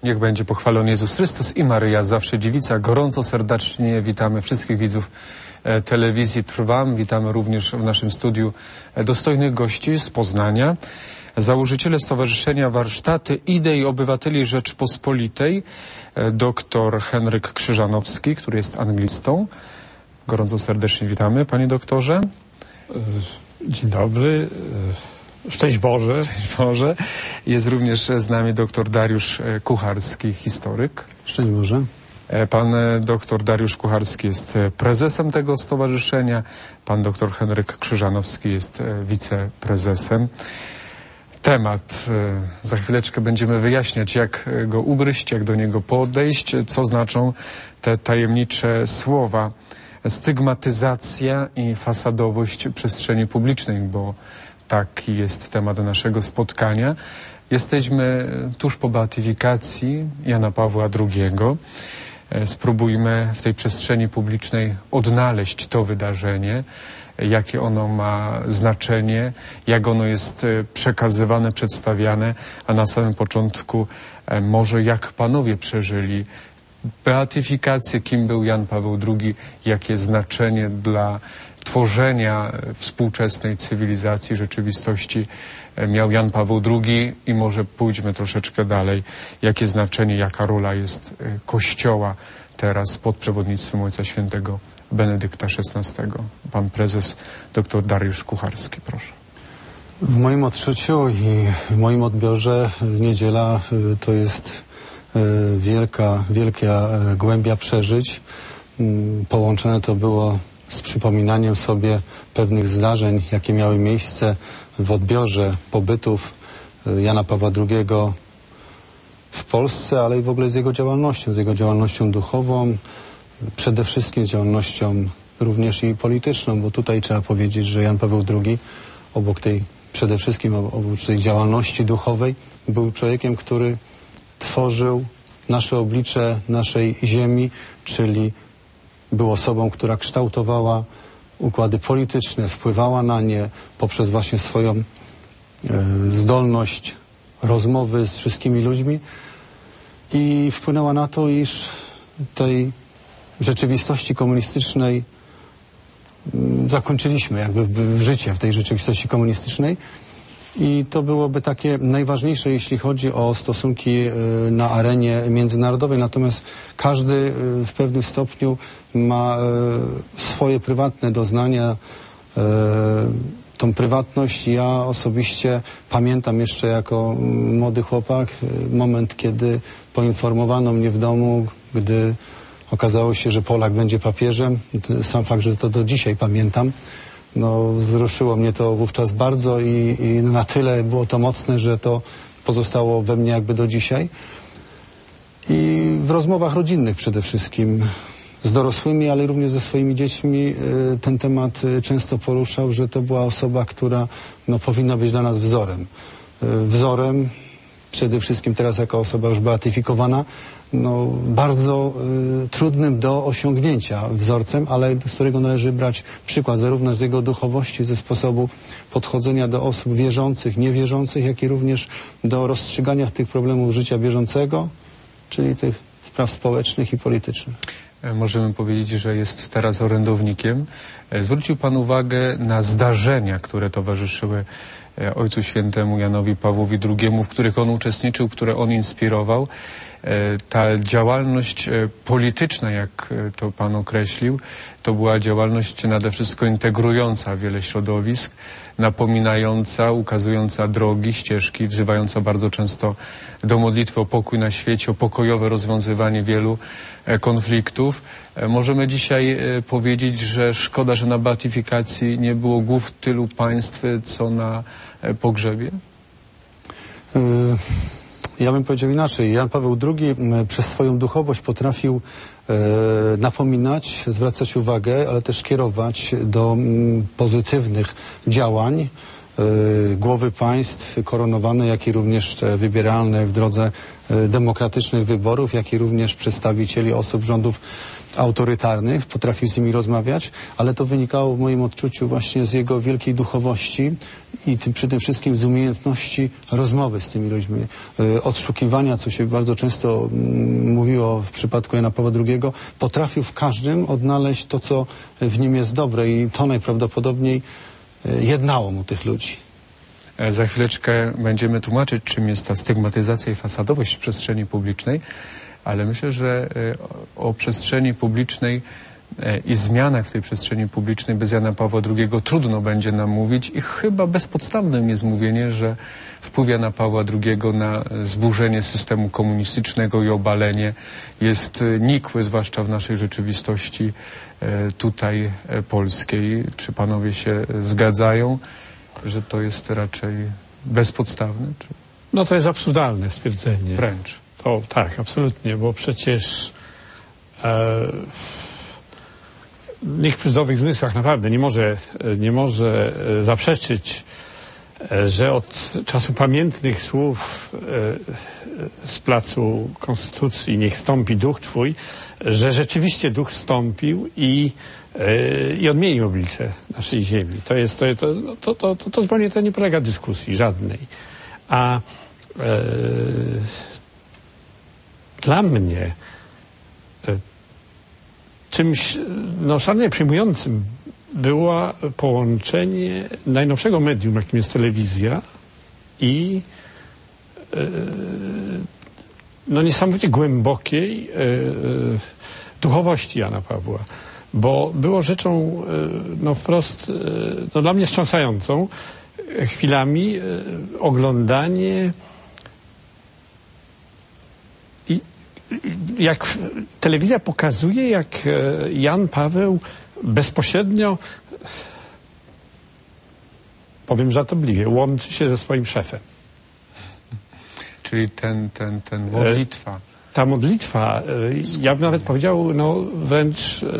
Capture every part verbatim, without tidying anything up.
Niech będzie pochwalony Jezus Chrystus i Maryja, zawsze dziewica. Gorąco, serdecznie witamy wszystkich widzów e, telewizji Trwam. Witamy również w naszym studiu e, dostojnych gości z Poznania. Założyciele Stowarzyszenia Warsztaty Idei Obywateli Rzeczpospolitej, e, doktor Henryk Krzyżanowski, który jest anglistą. Gorąco serdecznie witamy, panie doktorze. Dzień dobry. Szczęść Boże. Szczęść Boże. Jest również z nami doktor Dariusz Kucharski, historyk. Szczęść Boże. Pan doktor Dariusz Kucharski jest prezesem tego stowarzyszenia. Pan doktor Henryk Krzyżanowski jest wiceprezesem. Temat za chwileczkę będziemy wyjaśniać, jak go ugryźć, jak do niego podejść, co znaczą te tajemnicze słowa. Stygmatyzacja i fasadowość przestrzeni publicznej, bo taki jest temat naszego spotkania. Jesteśmy tuż po beatyfikacji Jana Pawła drugiego. Spróbujmy w tej przestrzeni publicznej odnaleźć to wydarzenie, jakie ono ma znaczenie, jak ono jest przekazywane, przedstawiane, a na samym początku może jak panowie przeżyli beatyfikację, kim był Jan Paweł drugi, jakie znaczenie dla tworzenia współczesnej cywilizacji, rzeczywistości miał Jan Paweł drugi i może pójdźmy troszeczkę dalej, jakie znaczenie, jaka rola jest Kościoła teraz pod przewodnictwem Ojca Świętego Benedykta szesnastego. Pan prezes dr Dariusz Kucharski, proszę. W moim odczuciu i w moim odbiorze niedziela to jest wielka, wielka głębia przeżyć. Połączone to było z przypominaniem sobie pewnych zdarzeń, jakie miały miejsce w odbiorze pobytów Jana Pawła drugiego w Polsce, ale i w ogóle z jego działalnością, z jego działalnością duchową, przede wszystkim z działalnością również i polityczną, bo tutaj trzeba powiedzieć, że Jan Paweł drugi obok tej, przede wszystkim oprócz tej działalności duchowej, był człowiekiem, który tworzył nasze oblicze naszej ziemi, czyli był osobą, która kształtowała układy polityczne, wpływała na nie poprzez właśnie swoją e, zdolność rozmowy z wszystkimi ludźmi i wpłynęła na to, iż tej rzeczywistości komunistycznej m, zakończyliśmy jakby w życie w tej rzeczywistości komunistycznej. I to byłoby takie najważniejsze, jeśli chodzi o stosunki na arenie międzynarodowej. Natomiast każdy w pewnym stopniu ma swoje prywatne doznania, tą prywatność. Ja osobiście pamiętam jeszcze jako młody chłopak moment, kiedy poinformowano mnie w domu, gdy okazało się, że Polak będzie papieżem. Sam fakt, że to do dzisiaj pamiętam. No, wzruszyło mnie to wówczas bardzo i, i na tyle było to mocne, że to pozostało we mnie jakby do dzisiaj. I w rozmowach rodzinnych przede wszystkim z dorosłymi, ale również ze swoimi dziećmi ten temat często poruszał, że to była osoba, która no, powinna być dla nas wzorem. Wzorem przede wszystkim teraz jako osoba już beatyfikowana, no, bardzo y, trudnym do osiągnięcia wzorcem, ale z którego należy brać przykład zarówno z jego duchowości, ze sposobu podchodzenia do osób wierzących, niewierzących, jak i również do rozstrzygania tych problemów życia bieżącego, czyli tych spraw społecznych i politycznych. Możemy powiedzieć, że jest teraz orędownikiem. Zwrócił pan uwagę na zdarzenia, które towarzyszyły Ojcu Świętemu Janowi Pawłowi drugiemu, w których on uczestniczył, które on inspirował. Ta działalność polityczna, jak to pan określił, to była działalność nade wszystko integrująca wiele środowisk, napominająca, ukazująca drogi, ścieżki, wzywająca bardzo często do modlitwy o pokój na świecie, o pokojowe rozwiązywanie wielu konfliktów. Możemy dzisiaj powiedzieć, że szkoda, że na beatyfikacji nie było głów tylu państw, co na pogrzebie? Y Ja bym powiedział inaczej. Jan Paweł drugi przez swoją duchowość potrafił e, napominać, zwracać uwagę, ale też kierować do m, pozytywnych działań e, głowy państw koronowane, jak i również te wybieralne w drodze demokratycznych wyborów, jak i również przedstawicieli osób rządów autorytarnych, potrafił z nimi rozmawiać, ale to wynikało w moim odczuciu właśnie z jego wielkiej duchowości i tym, przy tym wszystkim z umiejętności rozmowy z tymi ludźmi, y, odszukiwania, co się bardzo często mm, mówiło w przypadku Jana Pawła drugiego, potrafił w każdym odnaleźć to, co w nim jest dobre i to najprawdopodobniej y, jednało mu tych ludzi. Za chwileczkę będziemy tłumaczyć, czym jest ta stygmatyzacja i fasadowość w przestrzeni publicznej, ale myślę, że o przestrzeni publicznej i zmianach w tej przestrzeni publicznej bez Jana Pawła drugiego trudno będzie nam mówić i chyba bezpodstawnym jest mówienie, że wpływ Jana Pawła drugiego na zburzenie systemu komunistycznego i obalenie jest nikły, zwłaszcza w naszej rzeczywistości tutaj polskiej. Czy panowie się zgadzają, że to jest raczej bezpodstawne? Czy... No to jest absurdalne stwierdzenie. Wręcz. To tak, absolutnie, bo przecież e, nikt przy zdrowych zmysłach naprawdę nie może, nie może zaprzeczyć, że od czasu pamiętnych słów e, z placu Konstytucji "Niech stąpi duch Twój", że rzeczywiście duch stąpił i i odmienił oblicze naszej ziemi. To jest, to, to, to, to, to, to zupełnie to nie polega dyskusji żadnej. A e, dla mnie e, czymś no, szalenie przyjmującym było połączenie najnowszego medium, jakim jest telewizja, i e, no, niesamowicie głębokiej e, duchowości Jana Pawła. Bo było rzeczą no wprost no dla mnie wstrząsającą chwilami oglądanie i jak telewizja pokazuje, jak Jan Paweł bezpośrednio, powiem żartobliwie, łączy się ze swoim szefem. Czyli ten, ten, ten modlitwa. Ta modlitwa, ja bym nawet powiedział, no wręcz e,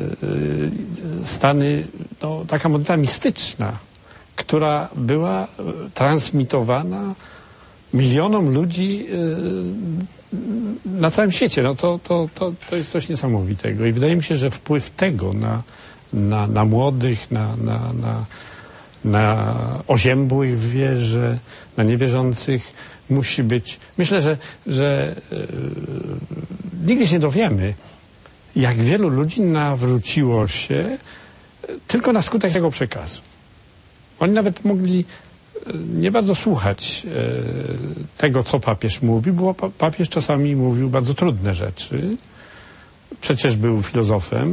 stany, no taka modlitwa mistyczna, która była transmitowana milionom ludzi e, na całym świecie. No to, to, to, to jest coś niesamowitego i wydaje mi się, że wpływ tego na, na, na młodych, na, na, na, na oziębłych w wierze, na niewierzących musi być. Myślę, że, że yy, nigdy się nie dowiemy, jak wielu ludzi nawróciło się tylko na skutek tego przekazu. Oni nawet mogli nie bardzo słuchać yy, tego, co papież mówi, bo pa, papież czasami mówił bardzo trudne rzeczy. Przecież był filozofem,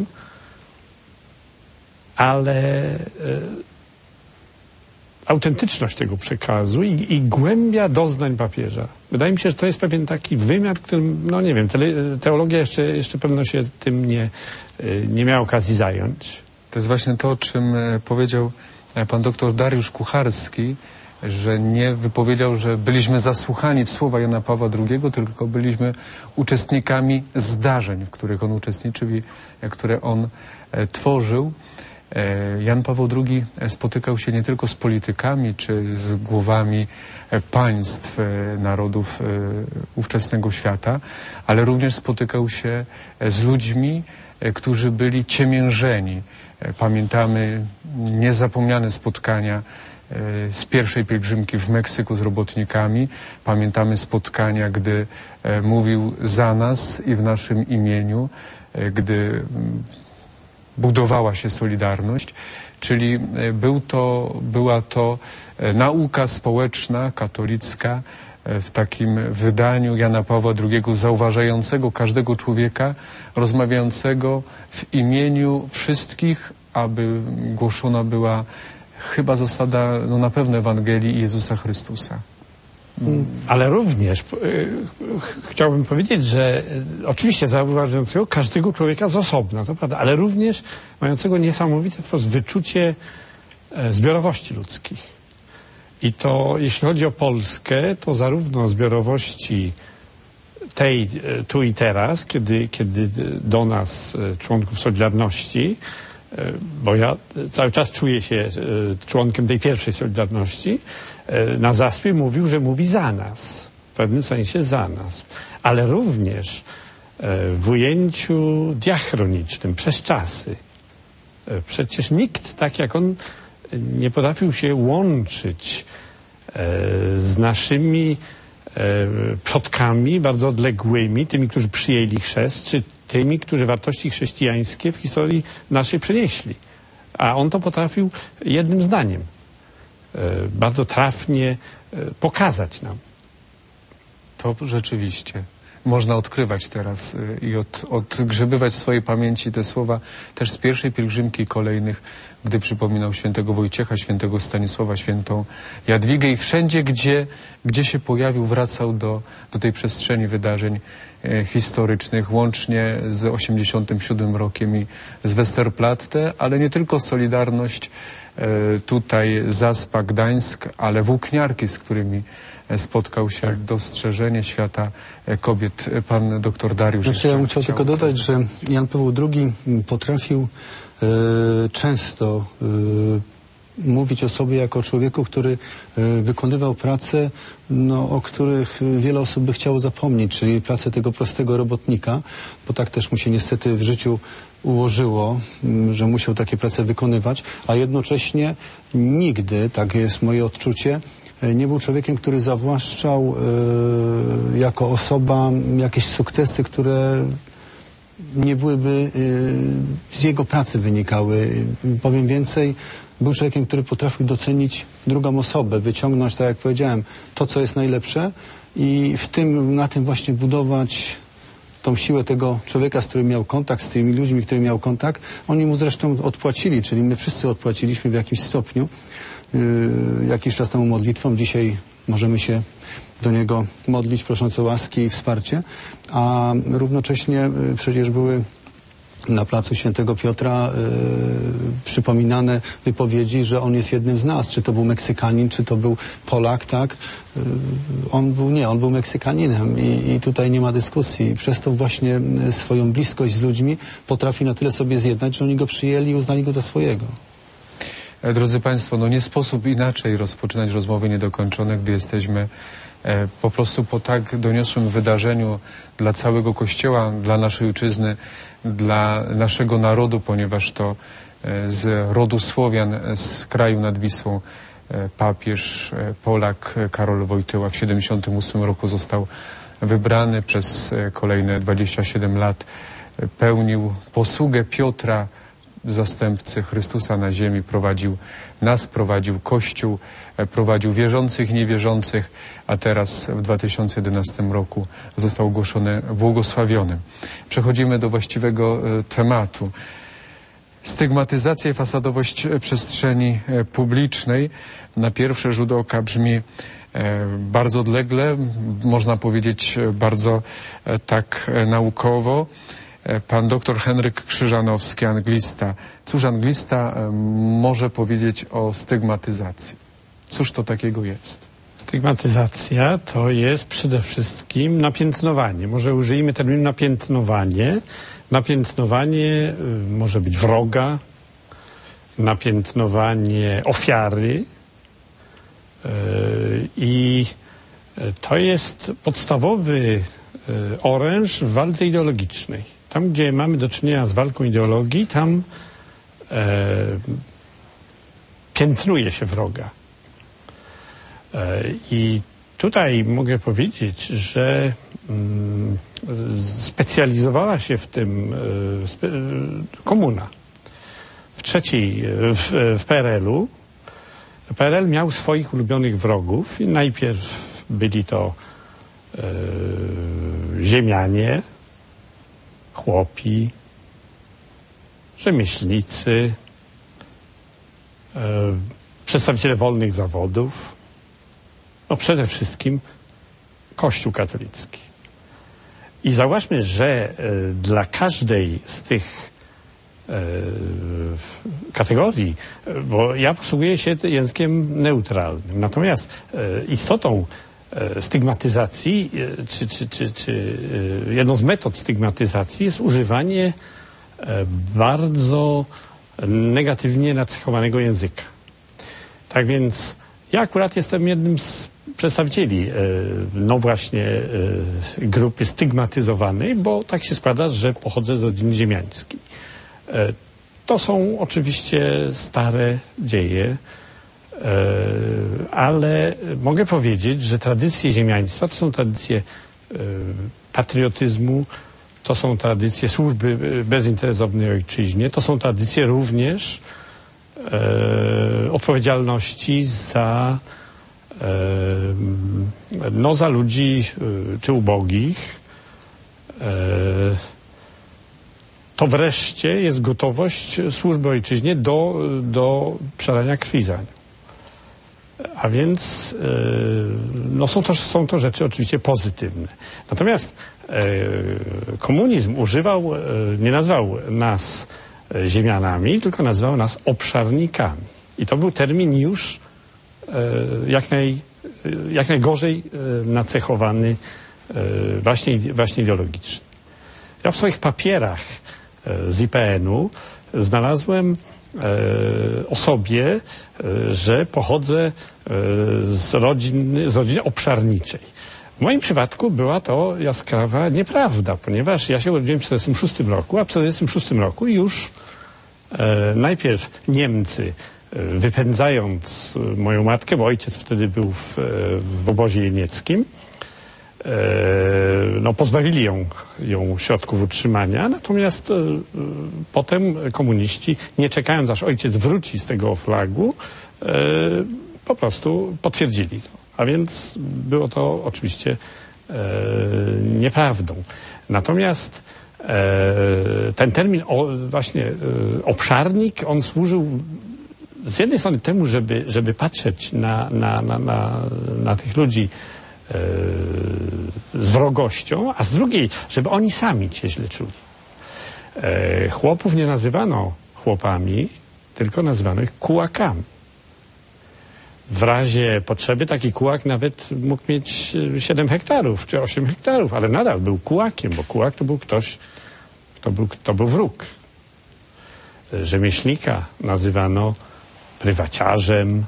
ale yy, autentyczność tego przekazu i, i głębia doznań papieża. Wydaje mi się, że to jest pewien taki wymiar, którym, no nie wiem, te, teologia jeszcze, jeszcze pewno się tym nie, nie miała okazji zająć. To jest właśnie to, o czym powiedział pan doktor Dariusz Kucharski, że nie wypowiedział, że byliśmy zasłuchani w słowa Jana Pawła drugiego, tylko byliśmy uczestnikami zdarzeń, w których on uczestniczył i które on e, tworzył. Jan Paweł drugi spotykał się nie tylko z politykami czy z głowami państw, narodów ówczesnego świata, ale również spotykał się z ludźmi, którzy byli ciemiężeni. Pamiętamy niezapomniane spotkania z pierwszej pielgrzymki w Meksyku z robotnikami. Pamiętamy spotkania, gdy mówił za nas i w naszym imieniu, gdy budowała się Solidarność, czyli był to, była to nauka społeczna, katolicka, w takim wydaniu Jana Pawła drugiego, zauważającego każdego człowieka, rozmawiającego w imieniu wszystkich, aby głoszona była chyba zasada, no na pewno Ewangelii Jezusa Chrystusa. Ale również y, chciałbym powiedzieć, że y, oczywiście zauważającego każdego człowieka z osobna, to prawda, ale również mającego niesamowite wprost wyczucie y, zbiorowości ludzkich. I to, jeśli chodzi o Polskę, to zarówno zbiorowości tej y, tu i teraz, kiedy, kiedy do nas, y, członków Solidarności, y, bo ja cały czas czuję się y, członkiem tej pierwszej Solidarności, na Zaspie mówił, że mówi za nas. pewnym sensie za nas, ale również w ujęciu diachronicznym, przez czasy. Przecież nikt, tak jak on, nie potrafił się łączyć z naszymi przodkami bardzo odległymi, tymi, którzy przyjęli chrzest, czy tymi, którzy wartości chrześcijańskie w historii naszej przenieśli. A on to potrafił jednym zdaniem bardzo trafnie pokazać nam. To rzeczywiście można odkrywać teraz y, i od, odgrzebywać w swojej pamięci te słowa też z pierwszej pielgrzymki kolejnych, gdy przypominał świętego Wojciecha, świętego Stanisława, świętą Jadwigę i wszędzie, gdzie, gdzie się pojawił, wracał do, do tej przestrzeni wydarzeń e, historycznych, łącznie z osiemdziesiątym siódmym rokiem i z Westerplatte, ale nie tylko Solidarność, e, tutaj Zaspa, Gdańsk, ale włókniarki, z którymi spotkał się, tak. Dostrzeżenie świata kobiet. Pan doktor Dariusz. Znaczy, ja bym chciał tylko dodać, że Jan Paweł drugi potrafił e, często e, mówić o sobie jako o człowieku, który e, wykonywał pracę, no, o których wiele osób by chciało zapomnieć, czyli pracę tego prostego robotnika, bo tak też mu się niestety w życiu ułożyło, że musiał takie prace wykonywać, a jednocześnie nigdy, tak jest moje odczucie, nie był człowiekiem, który zawłaszczał y, jako osoba jakieś sukcesy, które nie byłyby y, z jego pracy wynikały. Powiem więcej, był człowiekiem, który potrafił docenić drugą osobę, wyciągnąć, tak jak powiedziałem, to, co jest najlepsze i w tym, na tym właśnie budować tą siłę tego człowieka, z którym miał kontakt, z tymi ludźmi, którymi miał kontakt. Oni mu zresztą odpłacili, czyli my wszyscy odpłaciliśmy w jakimś stopniu. Yy, jakiś czas temu modlitwą. Dzisiaj możemy się do niego modlić, prosząc o łaski i wsparcie. A równocześnie yy, przecież były na placu Świętego Piotra yy, przypominane wypowiedzi, że on jest jednym z nas. Czy to był Meksykanin, czy to był Polak, tak? Yy, on był, nie, on był Meksykaninem i, i tutaj nie ma dyskusji. Przez to właśnie swoją bliskość z ludźmi potrafi na tyle sobie zjednać, że oni go przyjęli i uznali go za swojego. Drodzy Państwo, no nie sposób inaczej rozpoczynać rozmowy niedokończone, gdy jesteśmy e, po prostu po tak doniosłym wydarzeniu dla całego Kościoła, dla naszej ojczyzny, dla naszego narodu, ponieważ to e, z rodu Słowian, z kraju nad Wisłą, e, papież e, Polak Karol Wojtyła w siedemdziesiątym ósmym roku został wybrany, przez e, kolejne dwadzieścia siedem lat e, pełnił posługę Piotra, zastępcy Chrystusa na ziemi, prowadził nas, prowadził Kościół, prowadził wierzących i niewierzących, a teraz w dwa tysiące jedenastym roku został ogłoszony błogosławionym. Przechodzimy do właściwego tematu. Stygmatyzacja i fasadowość przestrzeni publicznej na pierwszy rzut oka brzmi bardzo odlegle, można powiedzieć bardzo tak naukowo. Pan doktor Henryk Krzyżanowski, anglista. Cóż anglista może powiedzieć o stygmatyzacji? Cóż to takiego jest? Stygmatyzacja to jest przede wszystkim napiętnowanie. Może użyjmy terminu napiętnowanie. Napiętnowanie y, może być wroga, napiętnowanie ofiary y, i to jest podstawowy y, oręż w walce ideologicznej. Tam, gdzie mamy do czynienia z walką ideologii, tam e, piętnuje się wroga. E, I tutaj mogę powiedzieć, że mm, specjalizowała się w tym e, spe, komuna. W trzeciej, w, w P R L-u. P R L miał swoich ulubionych wrogów. I najpierw byli to e, ziemianie, chłopi, rzemieślnicy, e, przedstawiciele wolnych zawodów, no przede wszystkim Kościół katolicki. I zauważmy, że e, dla każdej z tych e, kategorii, bo ja posługuję się językiem neutralnym, natomiast e, istotą stygmatyzacji, czy, czy, czy, czy jedną z metod stygmatyzacji jest używanie bardzo negatywnie nacechowanego języka. Tak więc ja akurat jestem jednym z przedstawicieli, no właśnie, grupy stygmatyzowanej, bo tak się składa, że pochodzę z rodziny ziemiańskiej. To są oczywiście stare dzieje, ale mogę powiedzieć, że tradycje ziemiaństwa to są tradycje patriotyzmu, to są tradycje służby bezinteresownej ojczyźnie, to są tradycje również e, odpowiedzialności za, e, no, za ludzi e, czy ubogich. E, to wreszcie jest gotowość służby ojczyźnie do, do przelania krwi za nią. A więc e, no są, to, są to rzeczy oczywiście pozytywne. Natomiast e, komunizm używał, e, nie nazwał nas e, ziemianami, tylko nazywał nas obszarnikami. I to był termin już e, jak, naj, jak najgorzej e, nacechowany e, właśnie, właśnie ideologicznie. Ja w swoich papierach e, z I P N u znalazłem o sobie, że pochodzę z rodziny, z rodziny obszarniczej. W moim przypadku była to jaskrawa nieprawda, ponieważ ja się urodziłem w tysiąc dziewięćset czterdziestym szóstym roku, a w tysiąc dziewięćset czterdziestym szóstym roku już e, najpierw Niemcy, e, wypędzając moją matkę, bo ojciec wtedy był w, w obozie jenieckim, no, pozbawili ją, ją środków utrzymania, natomiast e, potem komuniści, nie czekając aż ojciec wróci z tego flagu, e, po prostu potwierdzili to. A więc było to oczywiście e, nieprawdą. Natomiast e, ten termin o, właśnie e, obszarnik, on służył z jednej strony temu, żeby, żeby patrzeć na, na, na, na, na tych ludzi z wrogością, a z drugiej, żeby oni sami się źle czuli. E, chłopów nie nazywano chłopami, tylko nazywano ich kułakami. W razie potrzeby taki kułak nawet mógł mieć siedem hektarów czy osiem hektarów, ale nadal był kułakiem, bo kułak to był ktoś, kto był, kto był wróg. Rzemieślnika nazywano prywaciarzem,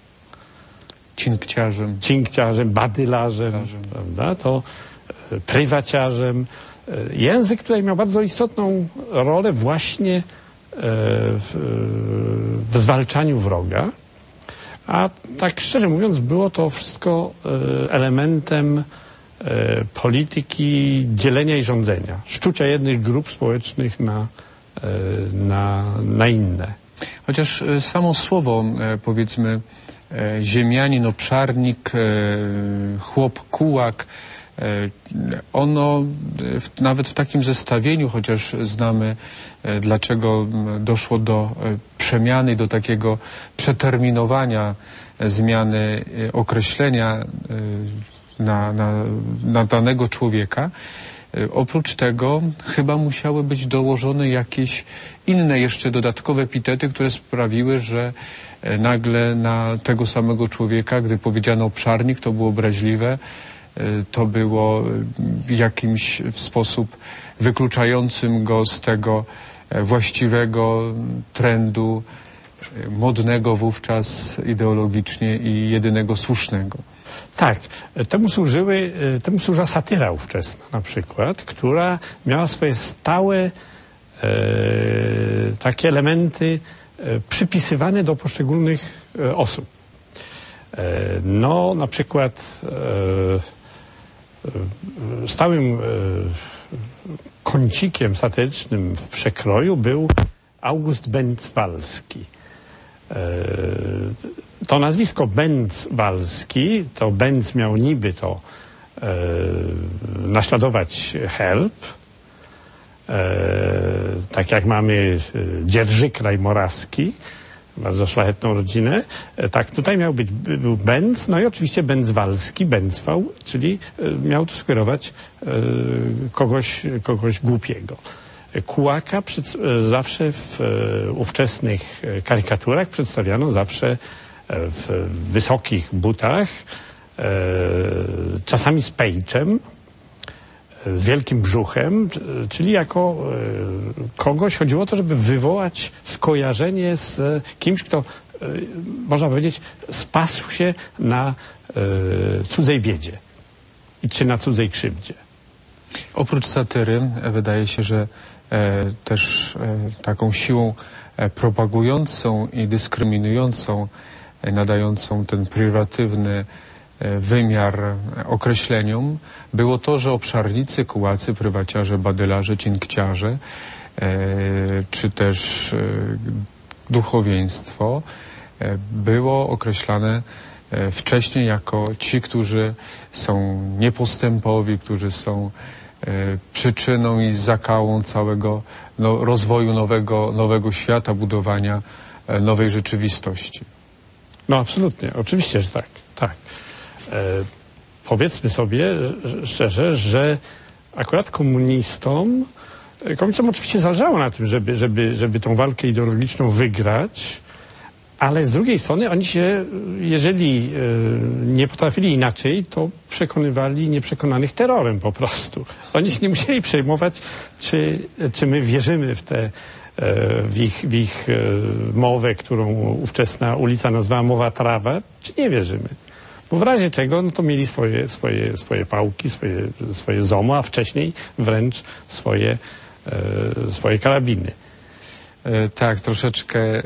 Cinkciarzem. Cinkciarzem, badylarzem, prawda? To e, prywaciarzem. E, język tutaj miał bardzo istotną rolę właśnie e, w, w zwalczaniu wroga. A tak szczerze mówiąc, było to wszystko e, elementem e, polityki dzielenia i rządzenia. Szczucia jednych grup społecznych na, e, na, na inne. Chociaż e, samo słowo, e, powiedzmy, ziemianin, obszarnik, chłop, kułak, ono w, nawet w takim zestawieniu, chociaż znamy, dlaczego doszło do przemiany, do takiego przeterminowania zmiany określenia na, na, na danego człowieka, oprócz tego chyba musiały być dołożone jakieś inne jeszcze dodatkowe epitety, które sprawiły, że nagle na tego samego człowieka, gdy powiedziano obszarnik, to było obraźliwe, to było w jakimś sposób wykluczającym go z tego właściwego trendu modnego wówczas ideologicznie i jedynego słusznego. Tak, temu służyły, temu służyła satyra ówczesna na przykład, która miała swoje stałe e, takie elementy e, przypisywane do poszczególnych e, osób. E, no, na przykład e, e, stałym e, kącikiem satyrycznym w przekroju był August Bęcwalski. To nazwisko Bęcwalski, to Bęc miał niby to e, naśladować herb, e, tak jak mamy Dzierżykraj Morawski, bardzo szlachetną rodzinę, e, tak tutaj miał być był Bęc, no i oczywiście Bęcwalski, Bęcwał, czyli e, miał to sugerować e, kogoś, kogoś głupiego. Kułaka przed, zawsze w e, ówczesnych karykaturach przedstawiano zawsze e, w wysokich butach, e, czasami z pejczem, e, z wielkim brzuchem, e, czyli jako e, kogoś chodziło o to, żeby wywołać skojarzenie z kimś, kto można powiedzieć, spasł się na cudzej biedzie czy na cudzej krzywdzie. Oprócz satyry wydaje się, że e, też e, taką siłą e, propagującą i dyskryminującą, e, nadającą ten pejoratywny e, wymiar określeniom było to, że obszarnicy, kułacy, prywaciarze, badylarze, cinkciarze e, czy też e, duchowieństwo e, było określane e, wcześniej jako ci, którzy są niepostępowi, którzy są przyczyną i zakałą całego no, rozwoju nowego, nowego świata, budowania nowej rzeczywistości. No absolutnie, oczywiście, że tak. tak. E, powiedzmy sobie szczerze, że akurat komunistom, komunistom oczywiście zależało na tym, żeby, żeby, żeby tą walkę ideologiczną wygrać, ale z drugiej strony oni się, jeżeli e, nie potrafili inaczej, to przekonywali nieprzekonanych terrorem po prostu. Oni się nie musieli przejmować, czy, czy my wierzymy w tę, e, w ich, w ich e, mowę, którą ówczesna ulica nazwała mowa trawa, czy nie wierzymy. Bo w razie czego, no to mieli swoje, swoje, swoje pałki, swoje, swoje zomo, a wcześniej wręcz swoje, e, swoje karabiny. Tak, troszeczkę e,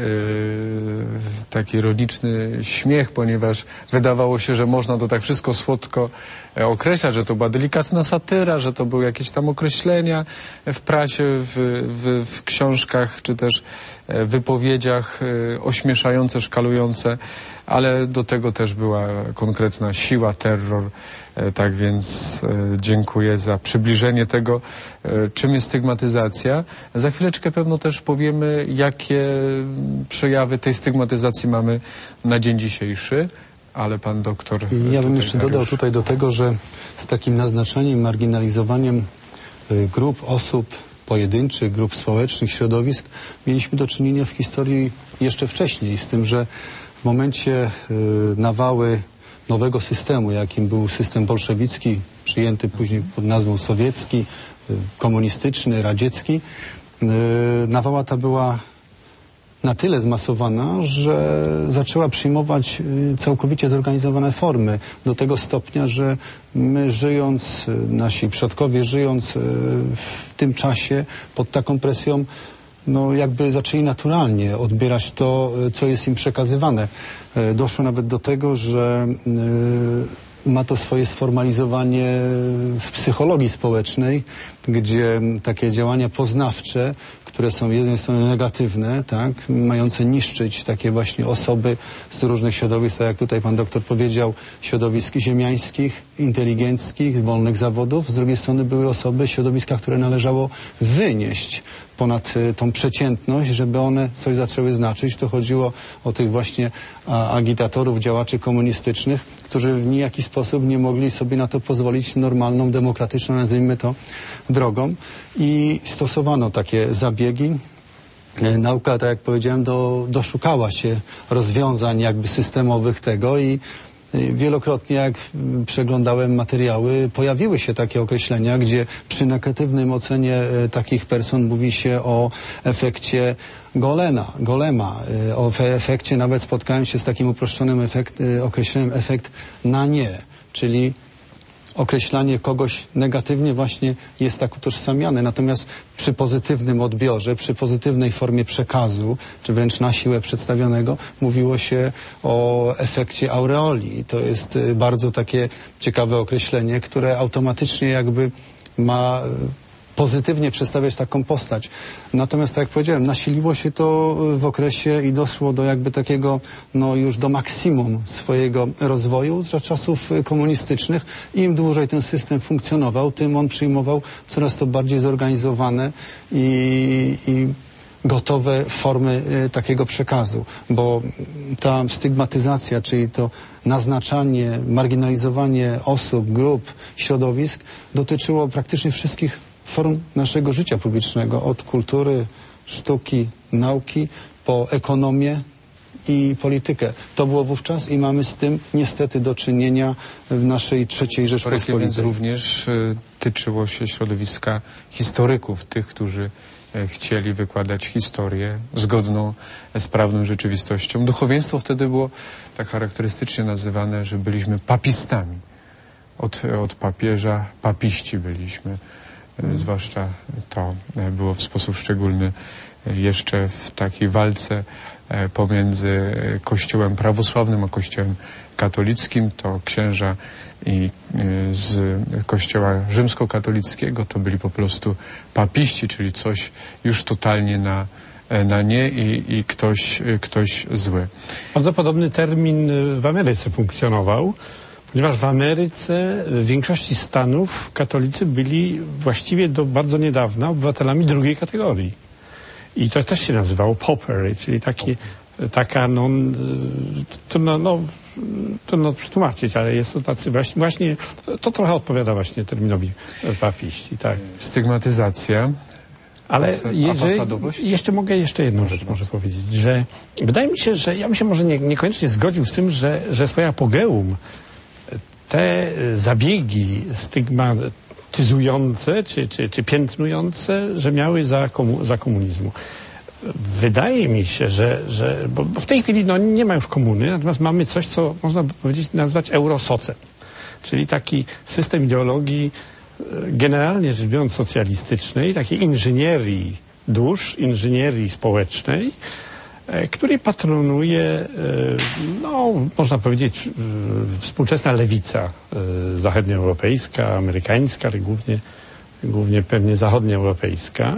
taki ironiczny śmiech, ponieważ wydawało się, że można to tak wszystko słodko e, określać, że to była delikatna satyra, że to były jakieś tam określenia w prasie, w, w, w książkach, czy też e, wypowiedziach e, ośmieszające, szkalujące, ale do tego też była konkretna siła, terror. Tak więc e, dziękuję za przybliżenie tego, e, czym jest stygmatyzacja. Za chwileczkę pewno też powiemy, jakie przejawy tej stygmatyzacji mamy na dzień dzisiejszy, ale pan doktor... Ja bym jeszcze dodał tutaj do tego, że z takim naznaczeniem, marginalizowaniem y, grup, osób pojedynczych, grup społecznych, środowisk mieliśmy do czynienia w historii jeszcze wcześniej, z tym, że w momencie y, nawały nowego systemu, jakim był system bolszewicki, przyjęty później pod nazwą sowiecki, komunistyczny, radziecki, nawała ta była na tyle zmasowana, że zaczęła przyjmować całkowicie zorganizowane formy do tego stopnia, że my żyjąc, nasi przodkowie żyjąc w tym czasie pod taką presją, no jakby zaczęli naturalnie odbierać to, co jest im przekazywane. Doszło nawet do tego, że y, ma to swoje sformalizowanie w psychologii społecznej, gdzie takie działania poznawcze, które są z jednej strony negatywne, tak, mające niszczyć takie właśnie osoby z różnych środowisk, tak jak tutaj pan doktor powiedział, środowisk ziemiańskich, inteligenckich, wolnych zawodów. Z drugiej strony były osoby, środowiska, które należało wynieść ponad y, tą przeciętność, żeby one coś zaczęły znaczyć. To chodziło o tych właśnie a, agitatorów, działaczy komunistycznych, którzy w nijaki sposób nie mogli sobie na to pozwolić normalną, demokratyczną, nazwijmy to, drogą. I stosowano takie zabiegi. E, nauka, tak jak powiedziałem, do, doszukała się rozwiązań jakby systemowych tego i wielokrotnie, jak przeglądałem materiały, pojawiły się takie określenia, gdzie przy negatywnym ocenie e, takich person mówi się o efekcie Golena, Golema. E, o efekcie, nawet spotkałem się z takim uproszczonym efekt, e, określeniem efekt na nie, czyli określanie kogoś negatywnie właśnie jest tak utożsamiane. Natomiast przy pozytywnym odbiorze, przy pozytywnej formie przekazu, czy wręcz na siłę przedstawionego, mówiło się o efekcie aureoli. To jest bardzo takie ciekawe określenie, które automatycznie jakby ma pozytywnie przedstawiać taką postać. Natomiast, tak jak powiedziałem, nasiliło się to w okresie i doszło do jakby takiego, no już do maksimum swojego rozwoju za czasów komunistycznych. Im dłużej ten system funkcjonował, tym on przyjmował coraz to bardziej zorganizowane i, i gotowe formy y, takiego przekazu, bo ta stygmatyzacja, czyli to naznaczanie, marginalizowanie osób, grup, środowisk dotyczyło praktycznie wszystkich form naszego życia publicznego, od kultury, sztuki, nauki, po ekonomię i politykę. To było wówczas i mamy z tym niestety do czynienia w naszej trzeciej Rzeczpospolitej. Więc również y, tyczyło się środowiska historyków, tych, którzy y, chcieli wykładać historię zgodną z prawną rzeczywistością. Duchowieństwo wtedy było tak charakterystycznie nazywane, że byliśmy papistami. Od, od papieża papiści byliśmy. Y, zwłaszcza to y, było w sposób szczególny jeszcze w takiej walce pomiędzy Kościołem prawosławnym a Kościołem katolickim. To księża i z Kościoła rzymskokatolickiego to byli po prostu papiści, czyli coś już totalnie na, na nie i, i ktoś, ktoś zły. Bardzo podobny termin w Ameryce funkcjonował, ponieważ w Ameryce w większości stanów katolicy byli właściwie do bardzo niedawna obywatelami drugiej kategorii. I to też się nazywało paupery, czyli taki, taka, no, trudno, no, trudno przetłumaczyć, ale jest to tacy właśnie, właśnie, to trochę odpowiada właśnie terminowi papiści, tak. Stygmatyzacja. Ale jeżeli, jeszcze mogę jeszcze jedną rzecz może powiedzieć, że wydaje mi się, że ja bym się może nie, niekoniecznie zgodził z tym, że, że swoje apogeum te zabiegi stygmatyzujące czy, czy, czy piętnujące, że miały za, komu, za komunizmu. Wydaje mi się, że, że bo, bo w tej chwili no, nie ma już komuny, natomiast mamy coś, co można by powiedzieć nazwać eurosocem, czyli taki system ideologii generalnie rzecz biorąc socjalistycznej, takiej inżynierii dusz, inżynierii społecznej, której patronuje, no, można powiedzieć, współczesna lewica zachodnioeuropejska, amerykańska, ale głównie, głównie pewnie zachodnioeuropejska.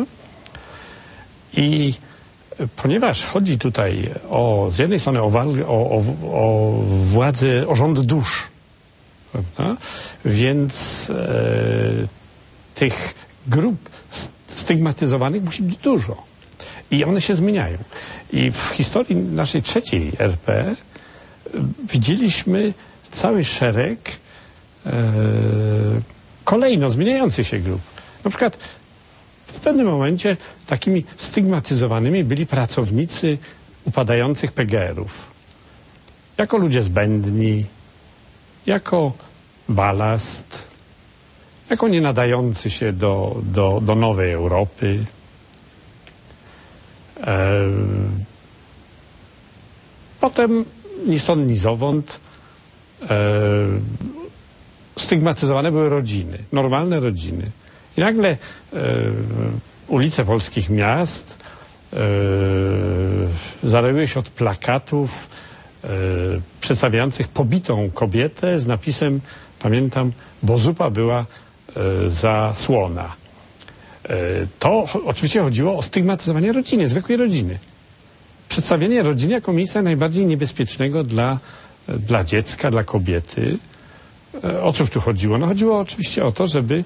I ponieważ chodzi tutaj o, z jednej strony o, wal, o, o, o władzę, o rząd dusz, prawda? Więc e, tych grup stygmatyzowanych musi być dużo. I one się zmieniają. I w historii naszej trzeciej R P widzieliśmy cały szereg e, kolejno zmieniających się grup. Na przykład w pewnym momencie takimi stygmatyzowanymi byli pracownicy upadających P G R-ów. Jako ludzie zbędni, jako balast, jako nie nadający się do, do, do nowej Europy. E, potem ni stąd, ni zowąd e, stygmatyzowane były rodziny, normalne rodziny. I nagle e, ulice polskich miast e, zaroiły się od plakatów e, przedstawiających pobitą kobietę z napisem, pamiętam, bo zupa była e, za słona. E, to oczywiście chodziło o stygmatyzowanie rodziny, zwykłej rodziny. Przedstawienie rodziny jako miejsca najbardziej niebezpiecznego dla, dla dziecka, dla kobiety. E, o cóż tu chodziło? No chodziło oczywiście o to, żeby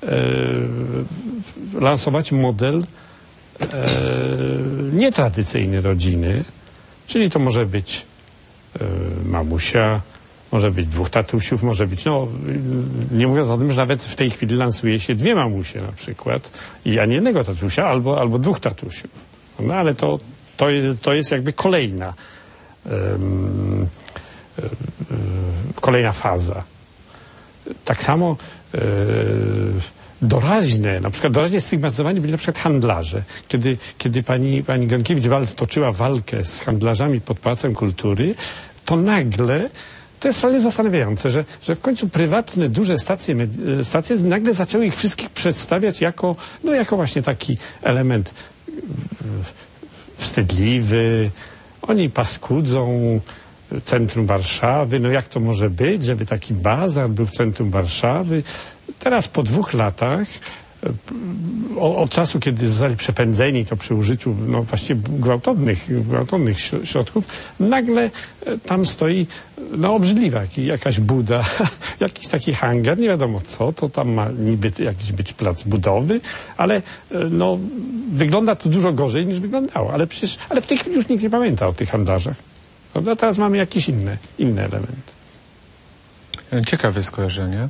E, lansować model e, nietradycyjny rodziny, czyli to może być e, mamusia, może być dwóch tatusiów, może być, no nie mówiąc o tym, że nawet w tej chwili lansuje się dwie mamusie na przykład i ani jednego tatusia, albo, albo dwóch tatusiów. No ale to, to, to jest jakby kolejna um, kolejna faza. Tak samo e, doraźne, na przykład doraźnie stygmatyzowani byli na przykład handlarze. Kiedy, kiedy pani, pani Gronkiewicz-Waltz toczyła walkę z handlarzami pod Pałacem Kultury, to nagle, to jest wcale zastanawiające, że, że w końcu prywatne, duże stacje, stacje nagle zaczęły ich wszystkich przedstawiać jako, no jako właśnie taki element wstydliwy. Oni paskudzą centrum Warszawy, no jak to może być, żeby taki bazar był w centrum Warszawy. Teraz po dwóch latach, od czasu, kiedy zostali przepędzeni to przy użyciu no właściwie gwałtownych, gwałtownych środków, nagle tam stoi no obrzydliwa jakaś buda, jakiś taki hangar, nie wiadomo co, to tam ma niby jakiś być plac budowy, ale no wygląda to dużo gorzej niż wyglądało, ale przecież, ale w tej chwili już nikt nie pamięta o tych handlarzach. Prawda? Teraz mamy jakieś inne, inne elementy. Ciekawe skojarzenie.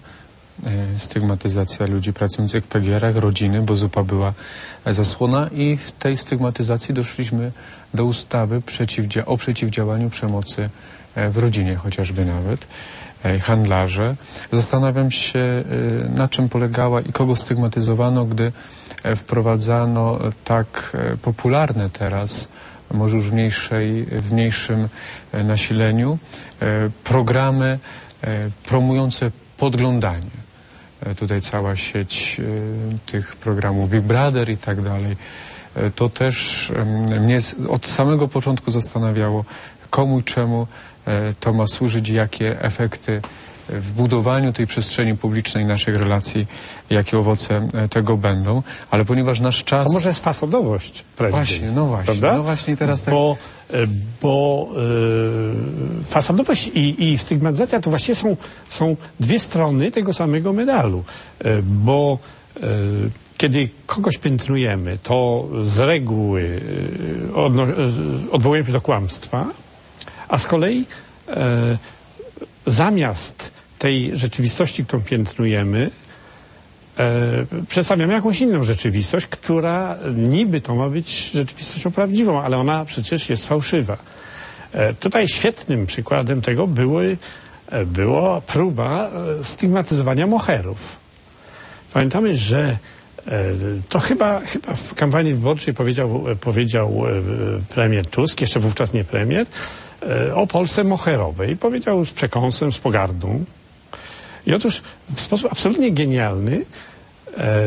stygmatyzacja ludzi pracujących w P G R-ach, rodziny, bo zupa była zasłona i w tej stygmatyzacji doszliśmy do ustawy przeciwdzia- o przeciwdziałaniu przemocy w rodzinie chociażby nawet. Handlarze. Zastanawiam się, na czym polegała i kogo stygmatyzowano, gdy wprowadzano tak popularne teraz, może już w, mniejszej, w mniejszym nasileniu, programy promujące podglądanie. Tutaj cała sieć tych programów Big Brother i tak dalej. To też mnie od samego początku zastanawiało, komu i czemu to ma służyć, jakie efekty w budowaniu tej przestrzeni publicznej naszych relacji, jakie owoce tego będą, ale ponieważ nasz czas... To może jest fasadowość. Prędzej, właśnie, no właśnie, prawda? no właśnie teraz tak... Bo, bo yy, fasadowość i, i stygmatyzacja to właściwie są, są dwie strony tego samego medalu, yy, bo yy, kiedy kogoś piętnujemy, to z reguły yy, odno, yy, odwołujemy się do kłamstwa, a z kolei e, zamiast tej rzeczywistości, którą piętnujemy, e, przedstawiamy jakąś inną rzeczywistość, która niby to ma być rzeczywistością prawdziwą, ale ona przecież jest fałszywa. E, tutaj świetnym przykładem tego były, e, była próba e, stygmatyzowania moherów. Pamiętamy, że e, to chyba, chyba w kampanii wyborczej powiedział, powiedział e, premier Tusk, jeszcze wówczas nie premier, o Polsce moherowej. Powiedział z przekąsem, z pogardą. I otóż w sposób absolutnie genialny e,